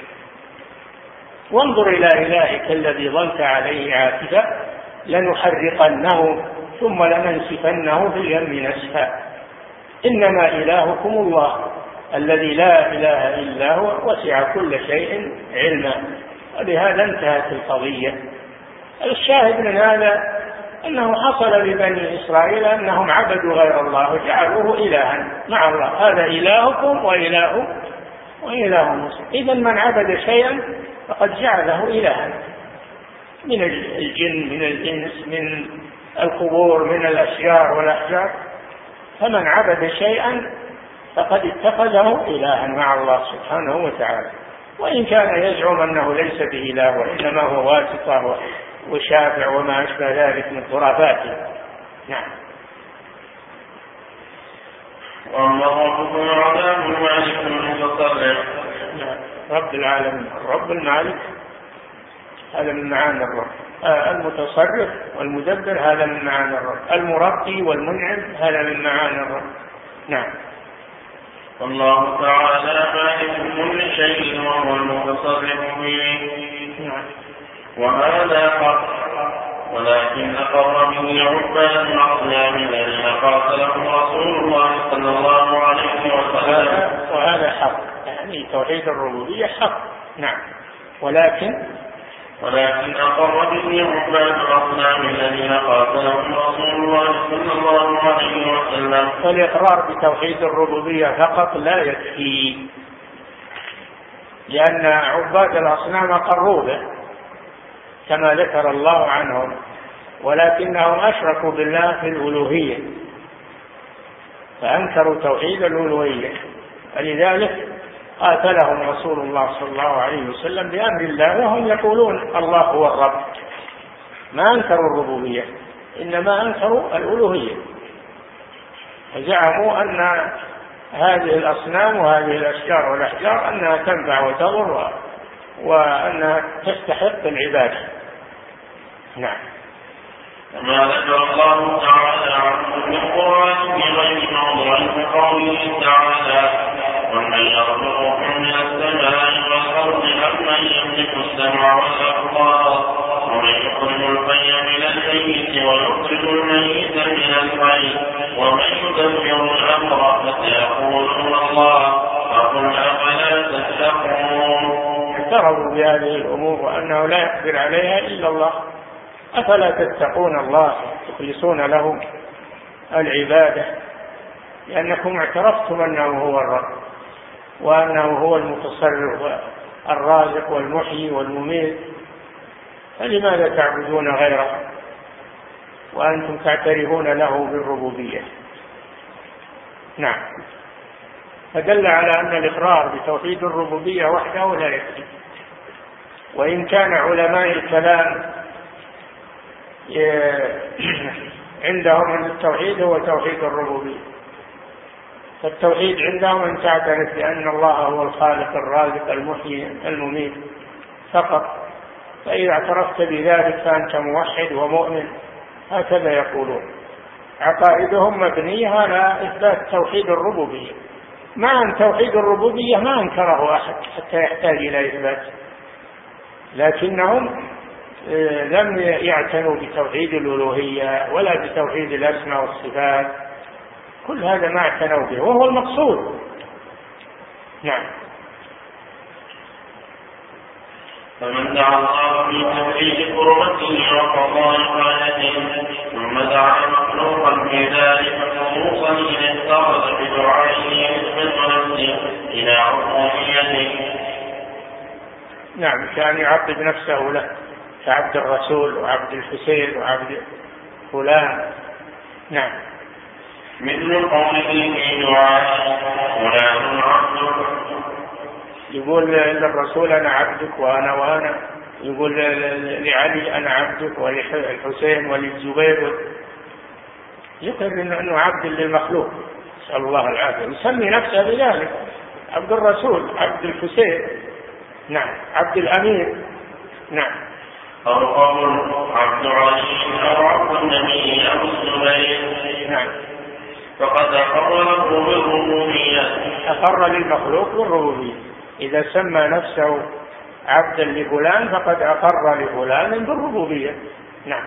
وانظر إلى إلهك الذي ظلت عليه عاكفا لنحرقنه ثم لننسفنه في اليم نسفا إنما إلهكم الله الذي لا إله إلا هو وسع كل شيء علما. ولهذا انتهت القضية. الشاهد من هذا أنه حصل لبني إسرائيل أنهم عبدوا غير الله وجعلوه إلها مع الله، هذا إلهكم وإله موسى. إذن من عبد شيئا فقد جعله إلها من الجن من الإنس من القبور من الأشجار والأحجار، فمن عبد شيئا فقد اتخذه إلها مع الله سبحانه وتعالى، وإن كان يزعم أنه ليس بإله وإنما هو واسطة وشافع وما أشبه ذلك من خرافاته. نعم. وأما ربكم عذاب المالك المتصرف. رب العالمين الرب المالك هذا من معاني الرب، المتصرف والمدبر هذا من معاني الرب، المربي والمنعم هذا من معاني الرب. نعم. الله تعالى مالك كل شيء وهو المتصرف فيه. نعم. وهذا حق، ولكن أقر به عباد الأصنام الذين قاتلهم رسول الله صلى الله عليه وسلم. وهذا حق، يعني توحيد الربوبية حق. نعم. ولكن أقر به عباد الأصنام الذين قاتلهم رسول الله صلى الله عليه وسلم. فالإقرار بتوحيد الربوبية فقط لا يكفي، لأن عباد الأصنام أقروا به كما ذكر الله عنهم، ولكنهم أشركوا بالله في الألوهية فأنكروا توحيد الألوهية، ولذلك قاتلهم رسول الله صلى الله عليه وسلم بأمر الله وهم يقولون الله هو الرب، ما أنكروا الربوبية إنما أنكروا الألوهية، فزعموا أن هذه الأصنام وهذه الأشجار والأحجار أنها تنفع وتضر وأنها تستحق العبادة. نعم. كما ذكر الله تعالى عنه في القرآن في غير موضع قوله تعالى ومن يرزقكم من السماء والأرض أمن يملك السمع والأبصار ومن يخرج الحي من الميت ويخرج الميت من الحي ومن يدبر الأمر فسيقولون الله فقل أفلا تتقون. اعترضوا بهذه الأمور وأنه لا يقدر عليها إلا الله، أفلا تتقون الله تخلصون له العبادة، لأنكم اعترفتم أنه هو الرب وأنه هو المتصرف الرازق والمحيي والمميت، فلماذا تعبدون غيره وأنتم تعترفون له بالربوبية؟ نعم. فدل على أن الإقرار بتوحيد الربوبية وحده لا يكفي، وإن كان علماء الكلام عندهم أن التوحيد هو توحيد الربوبية، فالتوحيد عندهم أن تعترف بأن الله هو الخالق الرازق المحيي المميت فقط، فإذا اعترفت بذلك فأنت موحد ومؤمن، هكذا يقولون. عقائدهم مبنية على إثبات توحيد الربوبية، مع أن توحيد الربوبية ما أنكره أحد حتى يحتاج إلى إثبات، لكنهم لم يعتنوا بتوحيد الألوهية ولا بتوحيد الأسماء والصفات، كل هذا ما اعتنوا به وهو المقصود. نعم. فمن دعا الله في توحيد قربته وقضاء حاجته ثم دعا مخلوقا في ذلك خصوصا إذا اتخذ بدعائه نسبة نفسه إلى عبوديته. نعم، كان يعبد نفسه له كعبد الرسول وعبد الحسين وعبد فلان. نعم. مثل قوله في دعاء فلان عبدك، يقول للرسول أنا عبدك وأنا يقول لعلي أنا عبدك وللحسين وللزبير، يقر أنه عبد للمخلوق، نسأل الله العافية، يسمي نفسه بذلك، عبد الرسول، عبد الحسين، نعم، عبد الأمير. نعم. أو قول عبد علي أو عبد النبي أو الزبير. نعم. فقد أقر له بالربوبية، أقر للمخلوق بالربوبية، إذا سمى نفسه عبدا لفلان فقد أقر لفلان بالربوبية. نعم.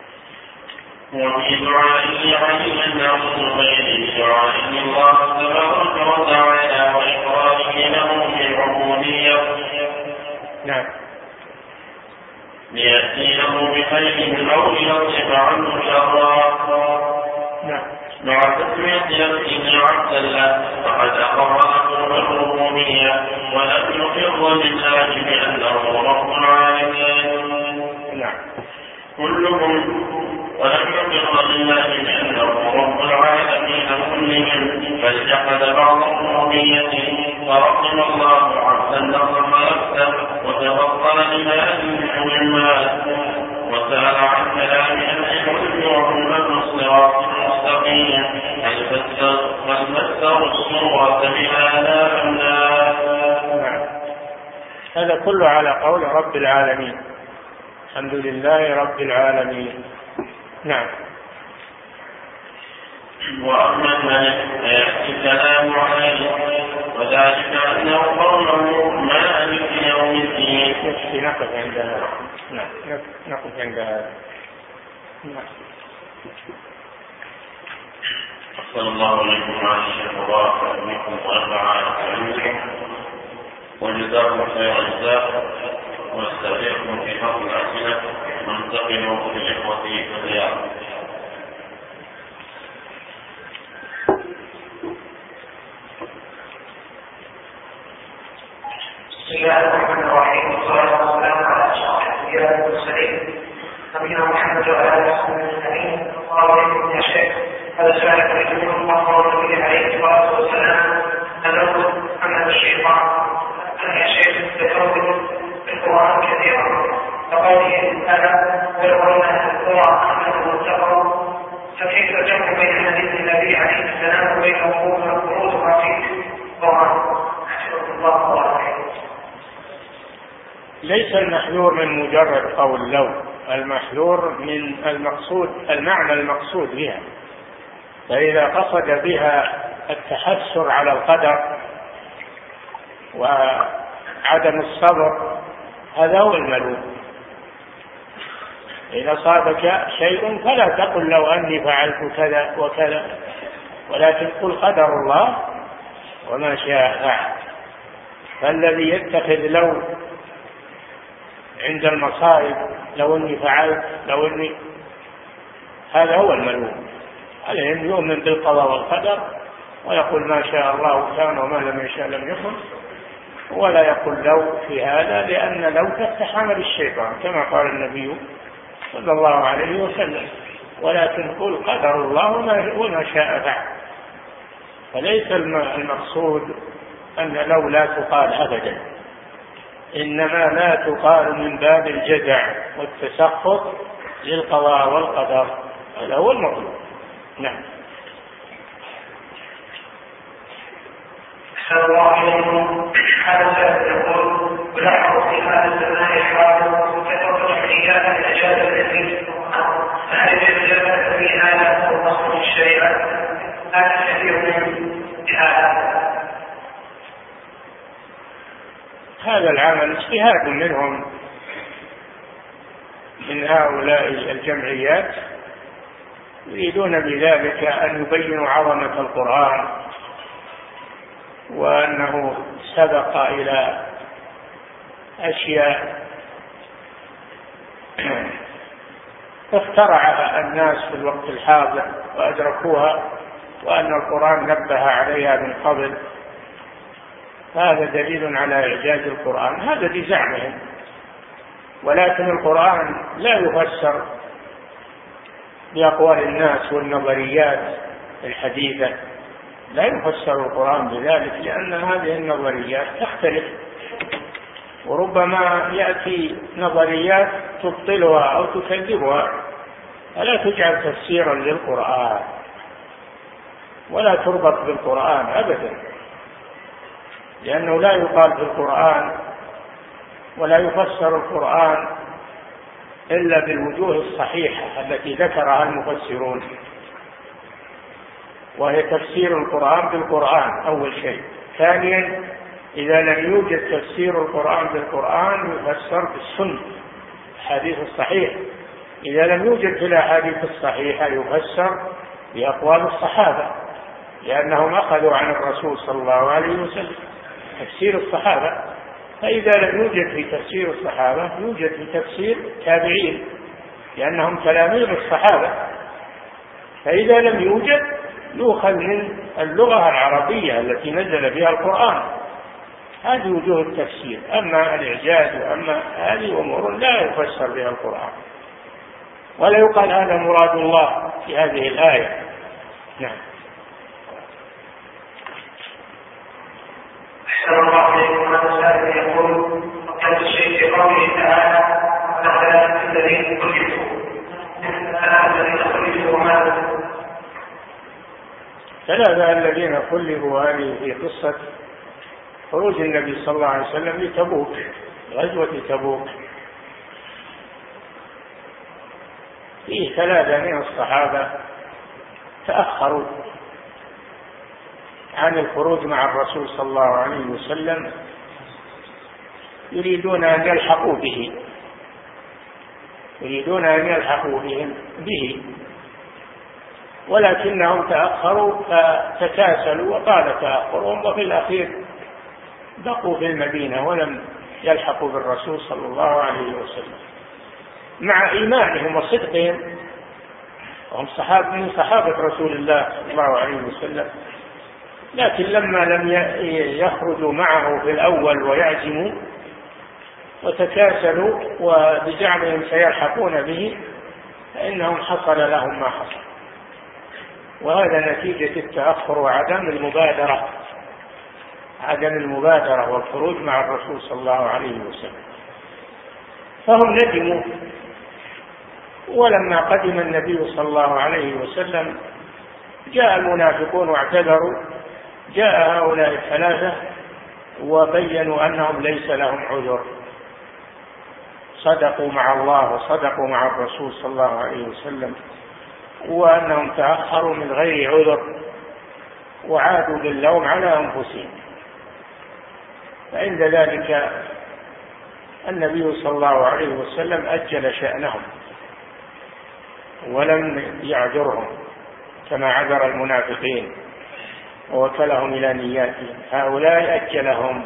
وفي دعائه علي أو الزبير بدعائه الله تبارك وتعالى وإقراره له بالربوبية. نعم. ليأتي له بخير أو ليصرف عنه شرا. نعم. مع تسمية نفسه عبدا له فقد أقر له بالربوبية ولم يقر لله بأنه رب العالمين. نعم. كلهم ولم يقر لله بأنه رب العالمين كلهم، بل جحد بعض ربوبيته فرحم الله عبدا نصف نفسه وتفضل بما ينفع المال وسأل عن كلام العلم وعلم الصراط المستقيم هل فسروا الصورة بهذا أم لا؟ هذا كله على قول رب العالمين، الحمد لله رب العالمين. نعم. وأما الملك فيأتي الكلام عليه وذلك أنه قوله مالك يوم الدين. يكفي نقف عند هذا. نعم، نقف عند هذا. نعم. صلى الله عليكم وعلى الشيخ وبارك فيكم ونفع عليكم وجزاكم خير الجزاء واستغفركم في فضل الأسئلة وانتقلوا بالإخوة والزيارة. بسم الله الرحمن الرحيم، والصلاة والسلام على أشرف الأنبياء والمرسلين نبينا محمد وعلى آله وصحبه أجمعين. قال عليكم يا شيخ، هذا سؤال يقول الله النبي عليه الصلاة والسلام أنه أن الشيطان يا شيخ ذكرت في القرآن كثيرا فقوله أنا ولو أن أهل القرى آمنوا واتقوا، فكيف الجمع بين حديث النبي عليه السلام وبين ورودها في القرآن؟ حفظه الله وبارك. ليس المحذور من مجرد قول لو، المحذور من المقصود، المعنى المقصود بها، فإذا قصد بها التحسر على القدر وعدم الصبر هذا هو الملوم. إذا صابك شيء فلا تقل لو أني فعلت كذا وكذا، ولكن قل قدر الله وما شاء فعل. فالذي يتخذ لو عند المصائب، لو أني فعلت، لو أني، هذا هو الملوم. عليه يؤمن بالقضاء والقدر ويقول ما شاء الله كان وما لم يشاء لم يكن، ولا يقول لو في هذا، لأن لو تفتح عمل الشيطان كما قال النبي صلى الله عليه وسلم، ولكن قل قدر الله وما شاء فعل. فليس المقصود أن لو لا تقال أبدا، إنما لا تقال من باب الجزع والتسخط للقضاء والقدر، هذا هو المطلوب. نعم. أحسن الله عليكم. هذا سؤال يقول ولاحظوا في هذا الزمان حال كثرة الحكايات من أجازة التدريس، فهل يجوز في هذا هو نص الشريعة؟ هذا كثير بهذا. هذا العمل اجتهاد منهم من هؤلاء الجمعيات يريدون بذلك أن يبينوا عظمة القرآن وأنه سبق إلى أشياء اخترعها الناس في الوقت الحاضر وأدركوها، وأن القرآن نبه عليها من قبل. هذا دليل على إعجاز القرآن، هذا بزعمهم. ولكن القرآن لا يفسر بأقوال الناس والنظريات الحديثة، لا يفسر القرآن بذلك، لأن هذه النظريات تختلف، وربما يأتي نظريات تبطلها أو تكذبها، فلا تجعل تفسيرا للقرآن ولا تربط بالقرآن أبدا، لأنه لا يقال في القرآن ولا يفسر القرآن إلا بالوجوه الصحيحة التي ذكرها المفسرون، وهي تفسير القرآن بالقرآن أول شيء. ثانيا، إذا لم يوجد تفسير القرآن بالقرآن يفسر بالسنة، الحديث الصحيح. إذا لم يوجد في الأحاديث الصحيحة يفسر بأقوال الصحابة، لأنهم أخذوا عن الرسول صلى الله عليه وسلم تفسير الصحابة. فإذا لم يوجد في تفسير الصحابة يوجد في تفسير التابعين، لأنهم تلاميذ الصحابة. فإذا لم يوجد يؤخذ من اللغة العربية التي نزل بها القرآن. هذه وجوه التفسير. أما الإعجاز وأما هذه أمور لا يفسر بها القرآن، ولا يقال هذا مراد الله في هذه الآية. نعم. أحسن الله عليكم. هذا سائل يقول: فقد الشيء في قوله تعالى: مثلا الذين خلفوا، ثلاثة الذين خلفوا، هذه في قصة خروج النبي صلى الله عليه وسلم لتبوك، غزوة تبوك. فيه ثلاثة من الصحابة تأخروا عن الخروج مع الرسول صلى الله عليه وسلم، يريدون أن يلحقوا به، ولكنهم تأخروا فتكاسلوا وطال تأخرهم، وفي الأخير بقوا في المدينة ولم يلحقوا بالرسول صلى الله عليه وسلم، مع إيمانهم وصدقهم، وهم من صحابة رسول الله صلى الله عليه وسلم. لكن لما لم يخرجوا معه في الأول ويعزموا وتكاسلوا وبزعمهم سيلحقون به، فإنهم حصل لهم ما حصل، وهذا نتيجة التأخر وعدم المبادرة والخروج مع الرسول صلى الله عليه وسلم. فهم ندموا. ولما قدم النبي صلى الله عليه وسلم جاء المنافقون واعتذروا، جاء هؤلاء الثلاثة وبينوا أنهم ليس لهم عذر، صدقوا مع الله وصدقوا مع الرسول صلى الله عليه وسلم، وأنهم تأخروا من غير عذر وعادوا باللوم على أنفسهم. فعند ذلك النبي صلى الله عليه وسلم أجل شأنهم ولم يعذرهم كما عذر المنافقين ووكلهم إلى نياتهم. هؤلاء أجلهم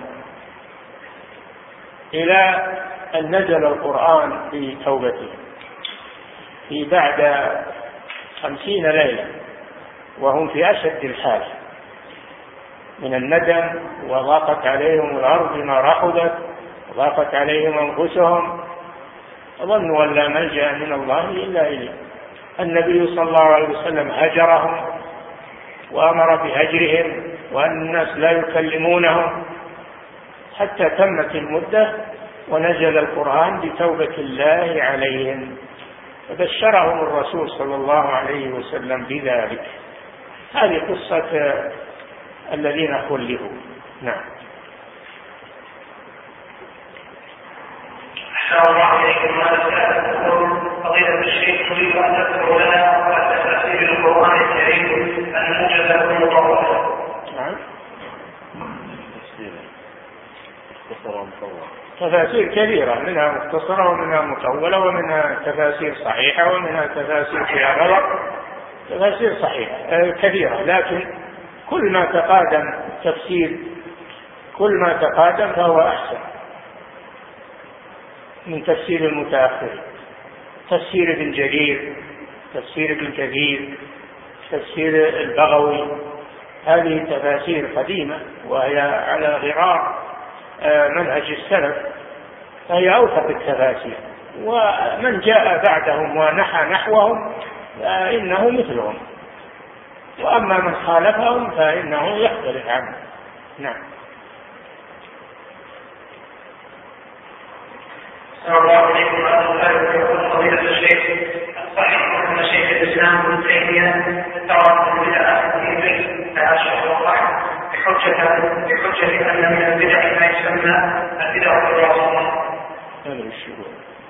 إلى أن نزل القرآن بتوبتهم في بعد 50 ليلة، وهم في أشد الحاجة من الندم، وضاقت عليهم الأرض بما رحبت وضاقت عليهم أنفسهم، ظنوا أن لا ملجأ من الله إلا إليه. النبي صلى الله عليه وسلم هجرهم وأمر بهجرهم، وأن الناس لا يكلمونهم حتى تمت المدة، ونزل القرآن بتوبة الله عليهم، فبشرهم الرسول صلى الله عليه وسلم بذلك. هذه قصة الذين خلفوا. نعم. أحسن الله عليكم. هذا تقول: فضيلة الشيخ، تريد أن تذكر لنا بعد تفسير القرآن الكريم الموجز والمطول. نعم. تفاسير كثيرة، منها مختصرة ومنها مطولة ومنها تفاسير صحيحة ومنها تفاسير فيها غلط. تفاسير صحيحة كثيرة، لكن كل ما تقادم تفسير، كل ما تقادم فهو أحسن من تفسير المتأخر. تفسير ابن جرير، تفسير ابن كثير، تفسير البغوي، هذه تفاسير قديمة وهي على غرار منهج السلف، فهي أوثق التفاسير. ومن جاء بعدهم ونحى نحوهم فإنه مثلهم، وأما من خالفهم فإنه يختلف عنه. نعم. الله عليكم يقول فضيلة الشيخ صحيح أن شيخ الإسلام ابن تيمية ترك البدع في بيت الأشهر والرحم بحجة أن من البدع ما يسمى البدع الراسخة. هذا الشيء.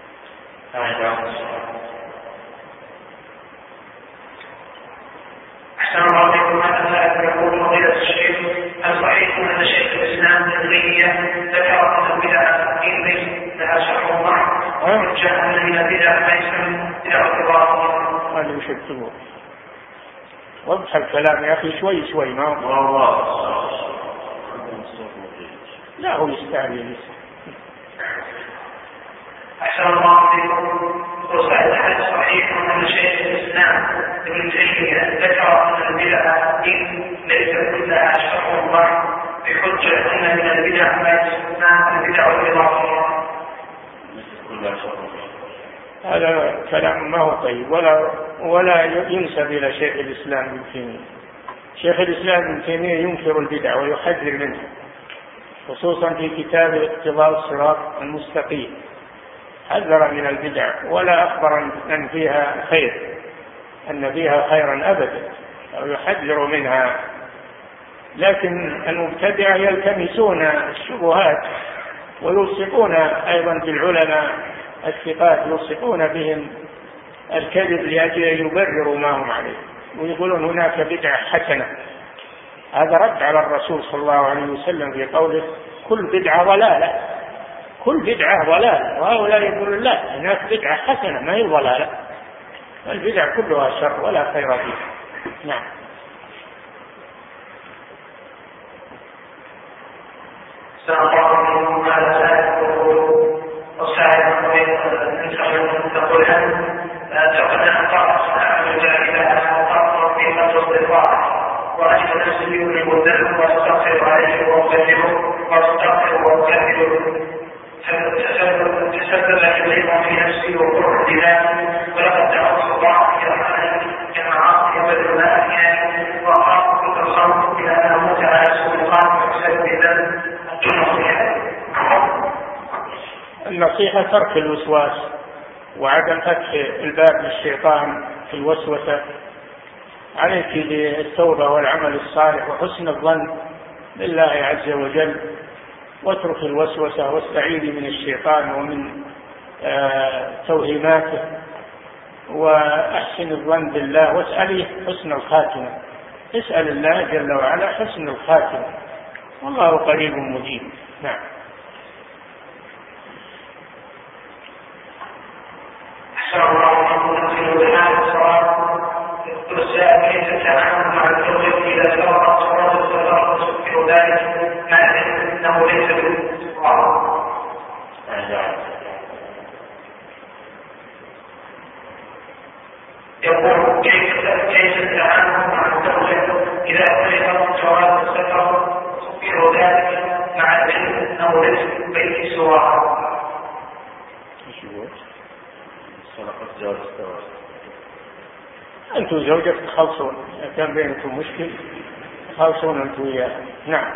أحسن الله عليكم. هذا يقول فضيلة الشيخ صحيح أن شيخ الإسلام ابن تيمية ذكر أن البدع في بيت الأشهر والرحم بحجة أن من البدع ما يسمى البدع الراسخة. هذا مش يكتبه. وضح الكلام يا أخي شوي شوي. ما لا هو يستعمل. أحسن الله عليكم. وصحيح أن شيخ الإسلام ابن تيمية ذكر أن البدع ليس كلها شر الله بحجة أن من البدع ما يسمى البدع الإضافية. هذا كلام ما هو طيب ولا ينسب إلى شيخ الإسلام ابن تيمية. شيخ الإسلام ابن تيمية ينكر البدع ويحذر منها، خصوصا في كتاب اقتضاء الصراط المستقيم، حذر من البدع ولا أخبر أن فيها خير، أن فيها خيرا أبدا، أو يحذر منها. لكن المبتدعة يلتمسون الشبهات ويلصقون أيضا بالعلماء الثقات، يلصقون بهم الكذب لأجل أن يبرروا ما هم عليه، ويقولون هناك بدعة حسنة. هذا رد على الرسول صلى الله عليه وسلم في قوله كل بدعة ضلالة، كل بدعة ضلالة، وهؤلاء يقولون لا، هناك بدعة حسنة ما هي ضلالة، البدع كلها شر ولا خير فيها. نعم. سأقرأ على ذلك وسائل تقول تقدم قرأ أعمل جاهلها وقرأ في مجلس الإطلاق وأجل نفسي لمدته واستغفر عليه وأكذبه تسبب إليها في نفسي وقرأ بذلك، ولقد دعوت الله كما عاصي بدل ما أحياني وأخاف كل الخوف إلى أن أموت على سوء القلب بسبب ذلك. النصيحة ترك الوسواس وعدم فتح الباب للشيطان في الوسوسة. عليك بالتوبة والعمل الصالح وحسن الظن بالله عز وجل، واترك الوسوسة واستعيذي من الشيطان ومن توهيماته، وأحسن الظن بالله واسألي حسن الخاتمة. اسأل الله جل وعلا حسن الخاتمة، والله قريب مجيب. نعم. كيف تتعامل مع الزوجة إذا سبقت صلاة الصلاة وتذكر ذلك مع أنه ليس بالصلاة؟ يقول كيف تتعامل مع الزوجة إذا سبقت صلاة الصلاة وتذكر ذلك مع أنه ليس بالبيت سواء؟ أنتم زوجك تخلصون، إذا كان بينكم مشكل تخلصون أنتم وياه. نعم.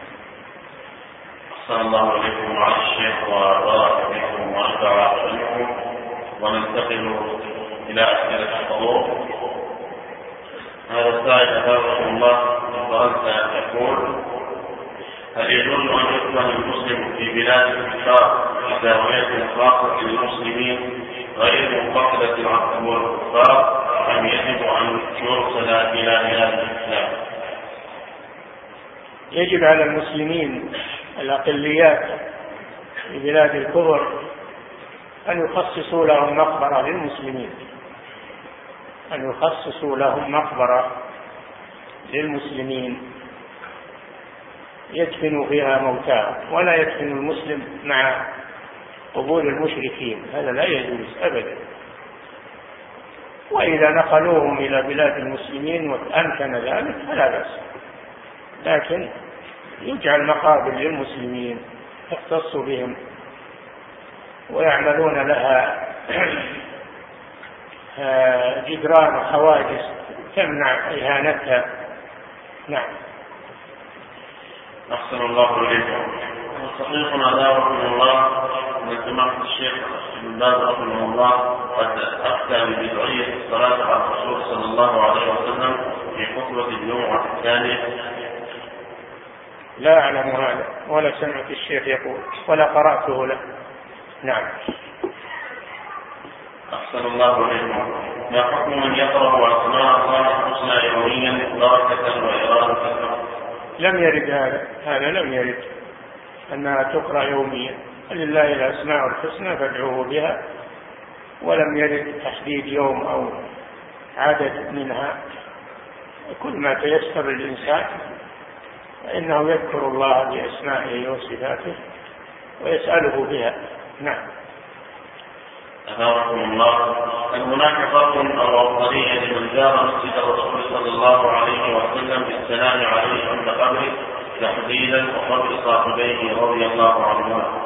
أحسن الله عليكم وعلى الشيخ وبارك فيكم ونفع عليكم، وننتقل إلى أسئلة الحضور. هذا السائل أثابه الله من فرنسا يقول: هل يجوز أن يسكن المسلم في بلاد الكفار بزاوية خاصة للمسلمين غير منفصلة عن أمور الكفار، أم يجب أن يرسل إلى بلاد الإسلام؟ يجب على المسلمين الأقليات في بلاد الكفر أن يخصصوا لهم مقبرة للمسلمين، أن يخصصوا لهم مقبرة للمسلمين يدفنوا فيها موتاهم، ولا يدفن المسلم مع قبور المشركين، هذا لا يجوز أبدا. وإذا نقلوهم إلى بلاد المسلمين وأمكن ذلك فلا بأس، لكن يجعل مقابر للمسلمين يختص بهم ويعملون لها جدران وحواجز تمنع إهانتها. نعم. أحسن الله إليكم. صديقنا داوم الله من سماحة الشيخ ابن باز رحمه الله قد أفتى ببدعية الصلاة على الرسول صلى الله عليه وسلم في خطبة الجمعة الثانية. لا أعلم هذا ولا سمعت الشيخ يقول ولا قرأته له. نعم. أحسن الله إليكم. ما حكم من يقرأ أسماء الله الحسنى يوميا بركة وإرادة؟ لم يرد هذا لم يرد أنها تقرأ يوميا. لله الأسماء الحسنى فادعوه بها، ولم يرد تحديد يوم أو عدد منها. كل ما تيسر الإنسان فإنه يذكر الله بأسمائه وصفاته ويسأله بها. نعم. أثابكم الله. هل هناك فرق أو أفضلية لمن زار مسجد الرسول صلى الله عليه وسلم بالسلام عليه عند قبره تحديدا وقبر صاحبيه رضي الله عنهما؟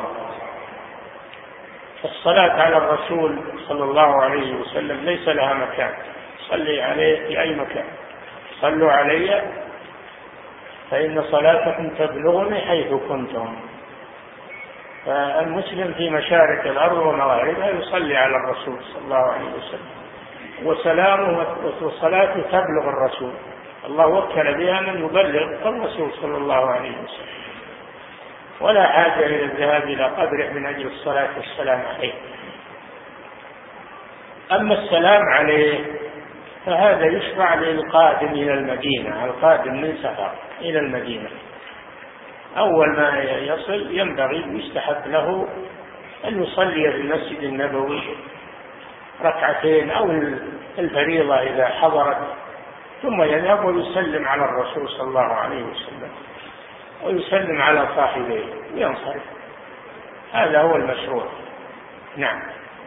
الصلاة على الرسول صلى الله عليه وسلم ليس لها مكان، صلي عليه في أي مكان. صلوا علي فإن صلاتكم تبلغني حيث كنتم. فالمسلم في مشارق الأرض ومغاربها يصلي على الرسول صلى الله عليه وسلم، وسلامه وصلاته تبلغ الرسول. الله وكل بها من يبلغ الرسول صلى الله عليه وسلم، ولا حاجة إلى الذهاب إلى قبره من أجل الصلاة والسلام عليه. أما السلام عليه فهذا يشرع للقادم إلى المدينة، القادم من سفر إلى المدينة، أول ما يصل ينبغي يستحب له أن يصلي في المسجد النبوي ركعتين أو الفريضة إذا حضرت، ثم يذهب ويسلم على الرسول صلى الله عليه وسلم ويسلم على صاحبيه وينصرف. هذا هو المشروع. نعم.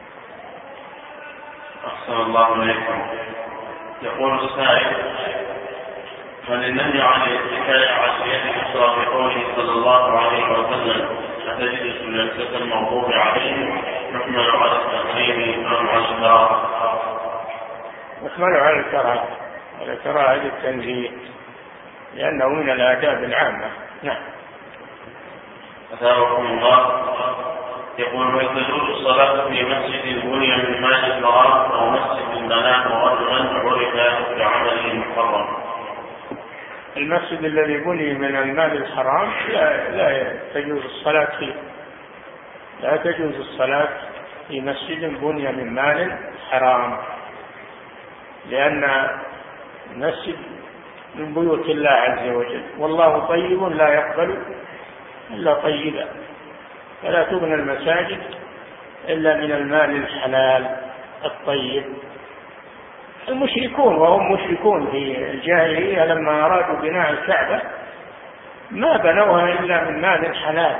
أحسن الله إليكم. يقول السائل: هل النهي عن الاتكاء على اليد اليسرى في قوله صلى الله عليه وسلم أتجلس جلسة المغضوب عليهم يحمل على التحريم أم على الكراهة؟ يحمل على الكراهة، على كراهة التنزيه لأنه من الآداب العامة. نعم. أثابكم الله. يقول: هل تجوز الصلاة في مسجد بني من مال الحرام أو مسجد بناه رجلا عرف بعمله محرم؟ المسجد الذي بني من المال الحرام لا تجوز الصلاة فيه. لا تجوز الصلاة في مسجد بني من مال حرام، لأن المسجد من بيوت الله عز وجل، والله طيب لا يقبل إلا طيبا، فلا تبنى المساجد إلا من المال الحلال الطيب. المشركون وهم مشركون في الجاهلية لما أرادوا بناء الكعبة ما بنوها إلا من مال حلال،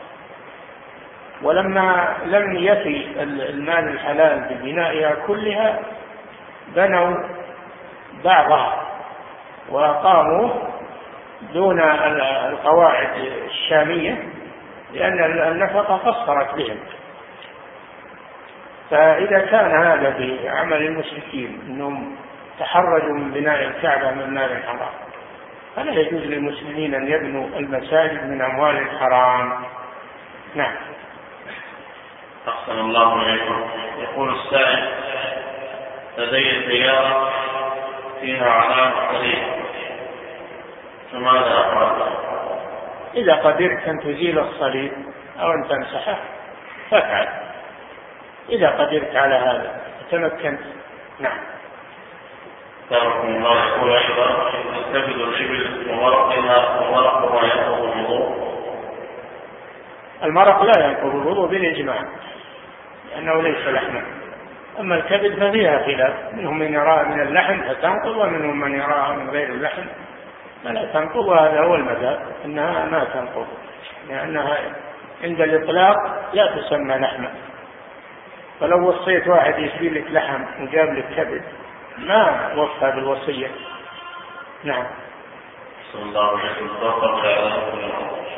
ولما لم يفي المال الحلال ببنائها كلها بنوا بعضها وأقاموا دون القواعد الشامية، لأن النفقة قصرت بهم. فإذا كان هذا في عمل المشركين أنهم تحرجوا من بناء الكعبة من مال حرام، فلا يجوز للمسلمين أن يبنوا المساجد من أموال الحرام. نعم. أحسن الله إليكم. يقول السائل: لدي سيارة فيها علامة صليب، فماذا أفعل؟ إذا قدرت أن تزيل الصليب أو أن تمسحه فافعل، إذا قدرت على هذا تمكنت. نعم. تبارك الله. يقول أيضا: تستفيد الإبل وورقها يأخذ الوضوء؟ المرق لا ينقض الوضوء بالإجماع لأنه ليس لحما. أما الكبد ففيها خلاف، منهم من يراها من اللحم فتنقض ومنهم من يراها من غير اللحم فلا تنقض، وهذا هو المذهب أنها ما تنقض لأنها عند الإطلاق لا تسمى لحما. فلو وصيت واحد يشبي لك لحم وجاب لك كبد ما وفى بالوصية. نعم. صلى الله عليه وسلم.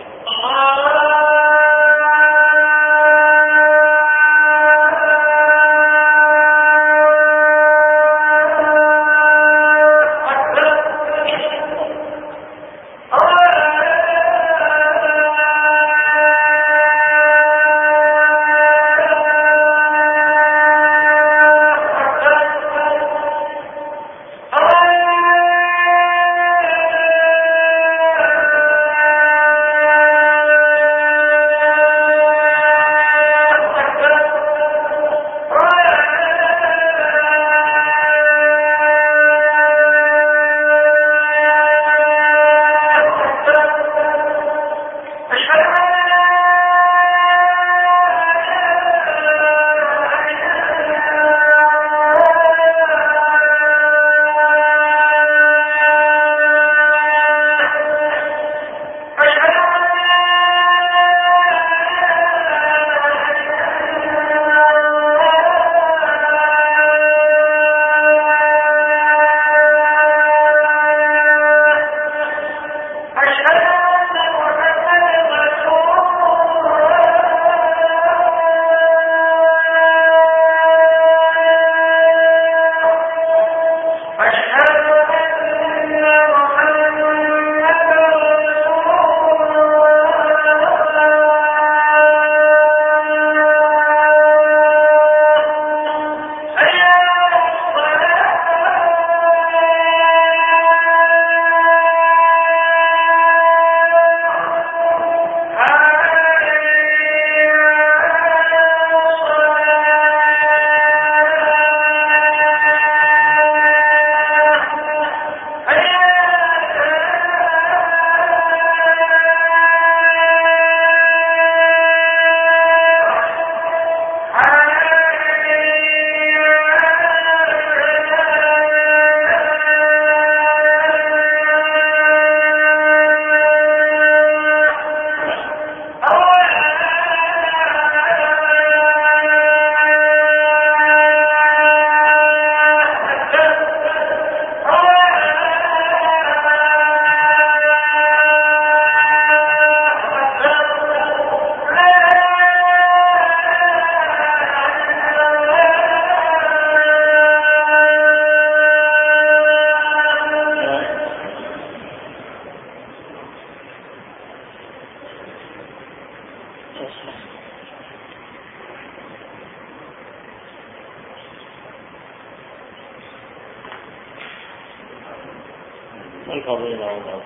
الفضيلة والله.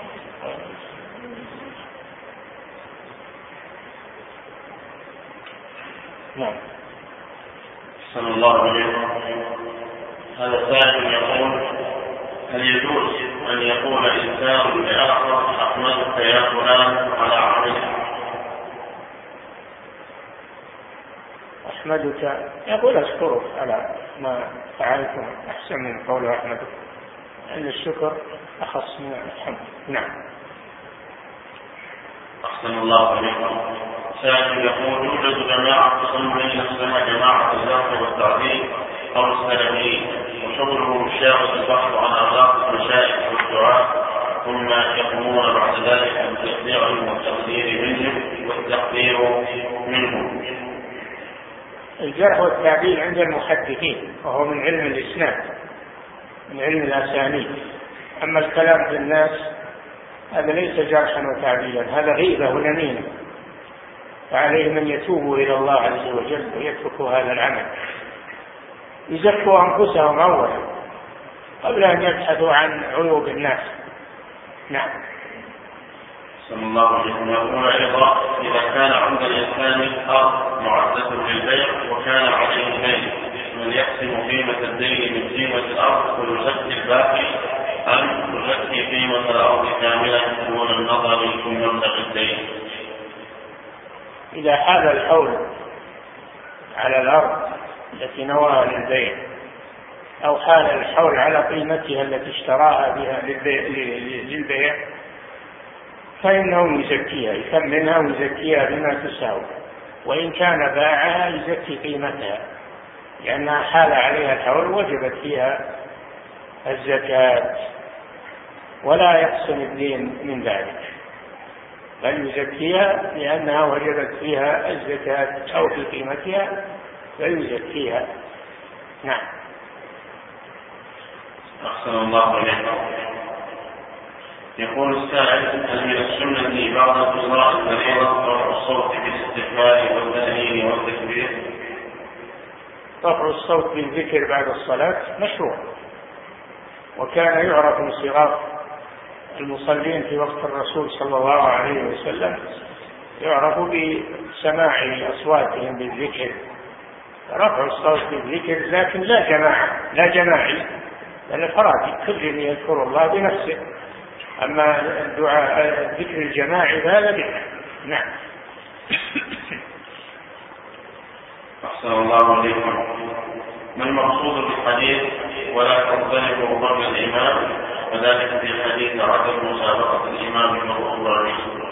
نعم. صلى الله عليه وسلم. هذا السائل يقول: هل يجوز أن يقول إنسان لآخر أحمدك يا فلان على عملك؟ أحمدك يقول أشكرك على ما فعلته أحسن من قول أحمدك، لأن الشكر أخص من الحمد. نعم. أحسن الله عليكم. سائل يقول: يوجد جماعة تصنع نفسها جماعة الزرع والتعديل أو السلفيين، وشغلهم الشاغل البحث عن أخلاق المشايخ والدعاء، ثم يقومون بعد ذلك بالتشجيع والتقدير منهم والتقدير منهم. الجرح والتعديل عند المحدثين وهو من علم الإسناد، من علم الأسانيد. أما الكلام في الناس هذا ليس جرحا وتعديلا، هذا غيبة ونميمة، فعليهم أن يتوبوا إلى الله عز وجل ويتركوا هذا العمل، يزكوا أنفسهم أولا قبل أن يبحثوا عن عيوب الناس. نعم. صلى الله عليه وسلم. يقول أيضا: إذا كان عند الإنسان أرض معدة للبيع وكان عليه دين، من يقسم قيمة الدين من قيمة الأرض ويزكي الباقي، أم يزكي قيمة الأرض كاملة دون النظر في مبلغ الدين؟ إذا حال الحول على الأرض التي نواها للبيع أو حال الحول على قيمتها التي اشتراها بها للبيع فإنه يزكيها، يثمنها ويزكيها بما تساوي، وإن كان باعها يزكي قيمتها لأنها حال عليها الحول وجبت فيها الزكاة، ولا يحسن الدين من ذلك، بل يزكيها لأنها وجبت فيها الزكاة أو في قيمتها فيزكيها. نعم. أحسن الله إليكم. يقول السائل: هل من السنة بعد قضاء الفريضة رفع الصوت بالاستغفار والتهليل والتكبير؟ رفع الصوت بالذكر بعد الصلاة مشروع، وكان يعرف انصراف المصلين في وقت الرسول صلى الله عليه وسلم يعرف بسماع أصواتهم بالذكر، رفع الصوت بالذكر، لكن لا جماعي، بل الفرادي كل يذكر الله بنفسه، أما الدعاء الذكر الجماعي فهذا بدعة. نعم. أحسن الله إليكم. ما المقصود بالحديث ولا تنطلقوا قبل الإمام، وذلك في حديث عدم مسابقة الإمام بالرسول؟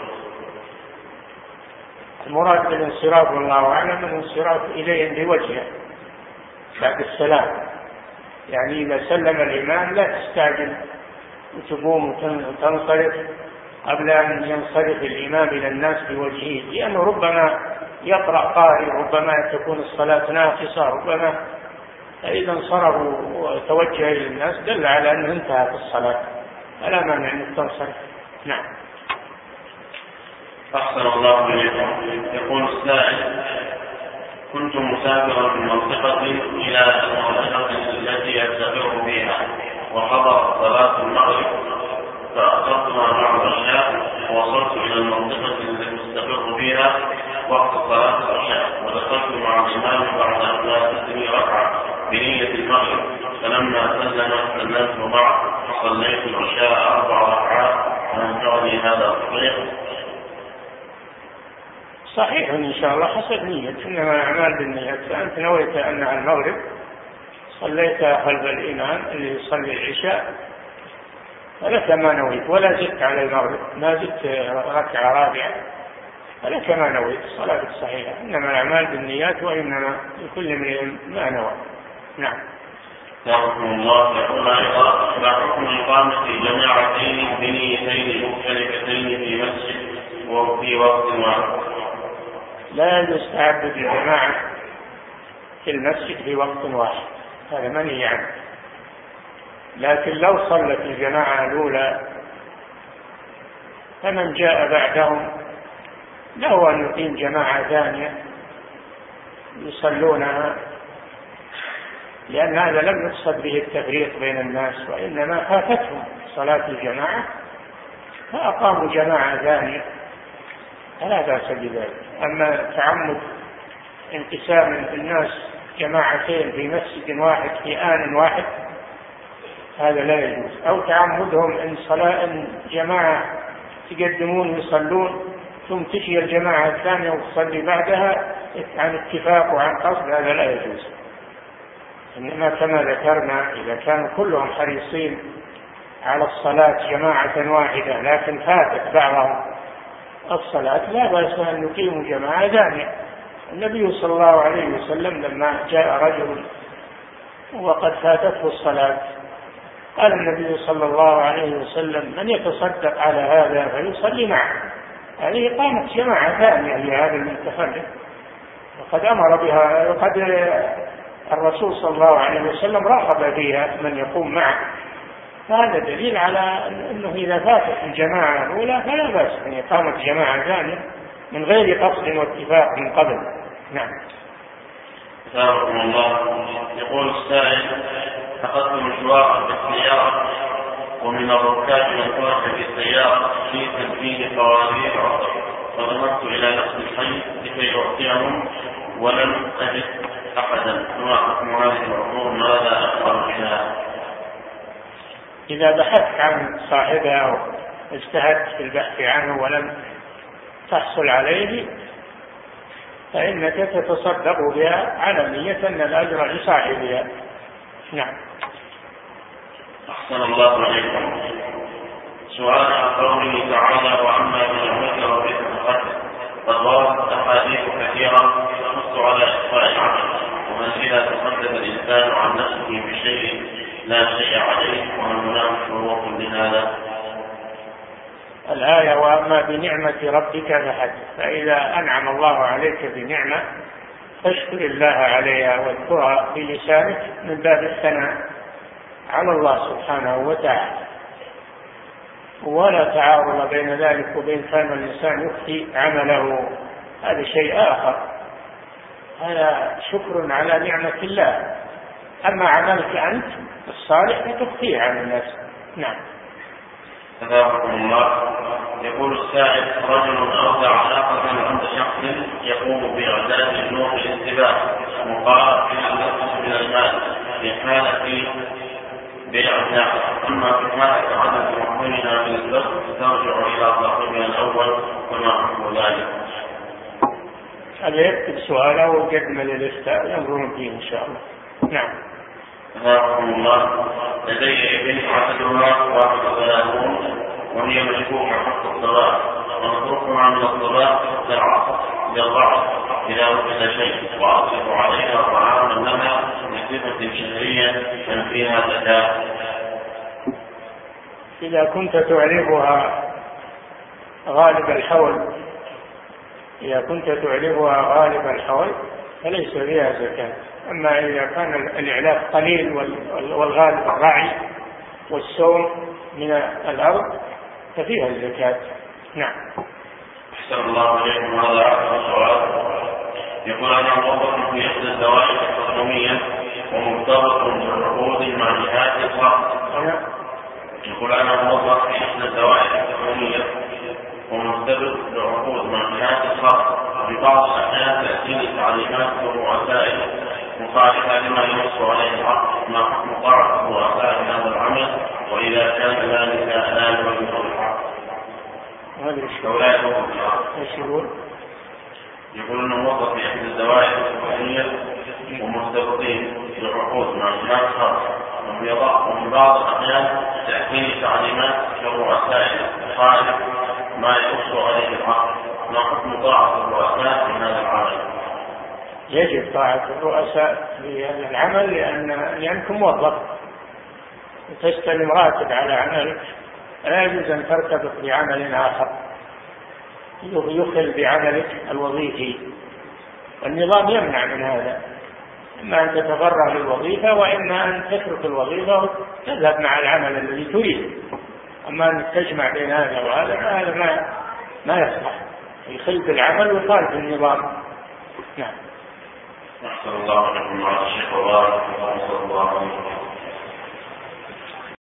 المراد بالانصراف والله أعلم الانصراف إليهم بوجهه بعد السلام، يعني إذا سلم الإمام لا تستعجل وتقوم وتنصرف قبل أن ينصرف الإمام إلى الناس بوجهه، لأنه ربما يقرأ قارئ، ربما تكون الصلاة ناقصة، ربما فإذا انصرفوا وتوجه إلى الناس دل على أنه انتهت الصلاة، فلا مانع أن تنصرف. نعم. أحسن الله إليكم. يقول السائل: كنت مسافرا من منطقة إلى المنطقة التي أستقر فيها، وحضر صلاة المغرب فأخذتها مع العشاء، ووصلت إلى المنطقة التي أستقر فيها وقت صلاة العشاء، ودخلت مع الإمام بعد أن لا تسري ركعة بنية المغرب، فلما سلمت بعض فصليت العشاء 4 ركعات، فهل هذا صحيح؟ صحيح إن شاء الله حسب نية، إنما الأعمال بالنيات، فأنت نويت أنها المغرب صليت خلف الإمام اللي يصلي العشاء فلك ما نويت، ولا زدت على المغرب، ما زدت ركعة رابعة، فلك ما نويت، الصلاة صحيحة، إنما الأعمال بالنيات وإنما لكل امرئ ما نوى. نعم. رحمه الله. يقول أيضا: ما حكم إقامة جماعتين بنيتين مختلفتين في مسجد وفي وقت واحد؟ لا يستحب الجماعة في المسجد في وقت واحد، هذا منهي عنه، لكن لو صلت الجماعة الأولى فمن جاء بعدهم له أن يقيم جماعة ثانية يصلونها، لأن هذا لم يقصد به التفريق بين الناس، وإنما فاتتهم صلاة الجماعة فأقاموا جماعة ثانية، فلا بأس بذلك. أما تعمد انقسام الناس جماعتين في مسجد واحد في آن واحد هذا لا يجوز، أو تعمدهم إن صلاة جماعة تقدمون يصلون ثم تشي الجماعة الثانية وتصلي بعدها عن اتفاق وعن قصد، هذا لا يجوز. إنما كما ذكرنا إذا كانوا كلهم حريصين على الصلاة جماعة واحدة لكن فاتت بعضهم الصلاة لا بأس أن يقيموا جماعة ثانية. النبي صلى الله عليه وسلم لما جاء رجل وقد فاتته الصلاة قال النبي صلى الله عليه وسلم: من يتصدق على هذا فيصلي معه. هذه قامت جماعة ثانية لهذا المتفرد، وقد أمر بها، وقد الرسول صلى الله عليه وسلم رغب فيها من يقوم معه، فهذا دليل على أنه إذا فاتت الجماعة الأولى فلا بأس أن إقامة جماعة ثانية من غير قصد واتفاق من قبل. نعم. رحمه الله. يقول السائل: أخذت مشوارا بالسيارة ومن الركاب من خرج بالسيارة شيئا فيه قوارير عطر، فذهبت إلى نفس الحي لكي أعطيهم ولم أجد أحدا، فما حكم هذه العطور؟ ماذا أفعل بها؟ إذا بحثت عن صاحبها واجتهدت في البحث عنه ولم تحصل عليه فإنك تتصدق بها علنية أن الأجر لصاحبها. نعم. أحسن الله عليكم. سؤال عن قوله تعالى وعما بنعمة ربك فحدث. قد وردت أحاديث كثيرة تنص على إخفاء العمل، ومن إذا تحدث الإنسان عن نفسه بشيء لا شيء عليه، ومن هناك شروط لهذا؟ الآية وأما بنعمة ربك فحدث، فإذا أنعم الله عليك بنعمة فاشكر الله عليها واذكرها بلسانك من باب الثناء على الله سبحانه وتعالى، ولا تعارض بين ذلك وبين كان الإنسان يخفي عمله، هذا شيء آخر، هذا شكر على نعمة الله. أما عملك أنت الصالح فتخفيه عن الناس. نعم. تبارك الله. يقول السائل رجل أودع علاقة عند شخص يقوم بإعداد النور للانتباه مقابل من المال في حالة بإعداد، أما في حالة عدم تمكنها من البث ترجع إلى صاحبها الأول، وما حكم ذلك؟ هذا يكتب سؤاله ويقدم للإفتاء ينظرون فيه إن شاء الله. نعم. تبارك الله. لدي ابن أحدها 31 وهي مشكوكة حق الصلاة، ونتركها من الصلاة للضعف إذا وجد شيء، وأصرف عليها طعاما لها بصفة شهرية من فيها زكاة. إذا كنت تعرفها غالب الحول فليس فيها زكاة. أما إذا كان الإعلاف قليل والغالب الرعي والسوم من الأرض ففيها الزكاة. نعم. أحسن الله عليكم. هذا آخر سؤال. يقول أنا موظف في إحدى الدوائر الحكومية ومرتبط بالعقود مع جهات الخاصة. يقول أنا موظف في إحدى الدوائر الحكومية ومرتبط بالعقود مع جهات الخاصة، في بعض الأحيان تأتيني تعليمات ورؤسائي مخالفة لما ينص عليه العقد، ما حكم طاعة الرؤساء هذا العمل، وإذا كان ذلك لا يوجد الحق؟ يقول أنه موظف في إحدى الدوائر الحكومية ومرتبطين بالعقود مع جهات خاصة، وفي بعض الأحيان تأتيني تعليمات كرؤساء مخالف ما ينص عليه العقد، ما حكم طاعة الرؤساء في هذا العمل؟ يجب طاعة الرؤساء في هذا العمل لأنك موظف وتستلم راتب على عملك، لا يجوز أن ترتبط بعمل آخر يخل بعملك الوظيفي، والنظام يمنع من هذا، إما أن تتفرغ للوظيفة وإما أن تترك الوظيفة وتذهب مع العمل الذي تريد. أما أن تجمع بين هذا وهذا هذا ما يصلح، يخل بالعمل ويخالف النظام. نعم. أحسن الله عليكم. مع الشيخ الله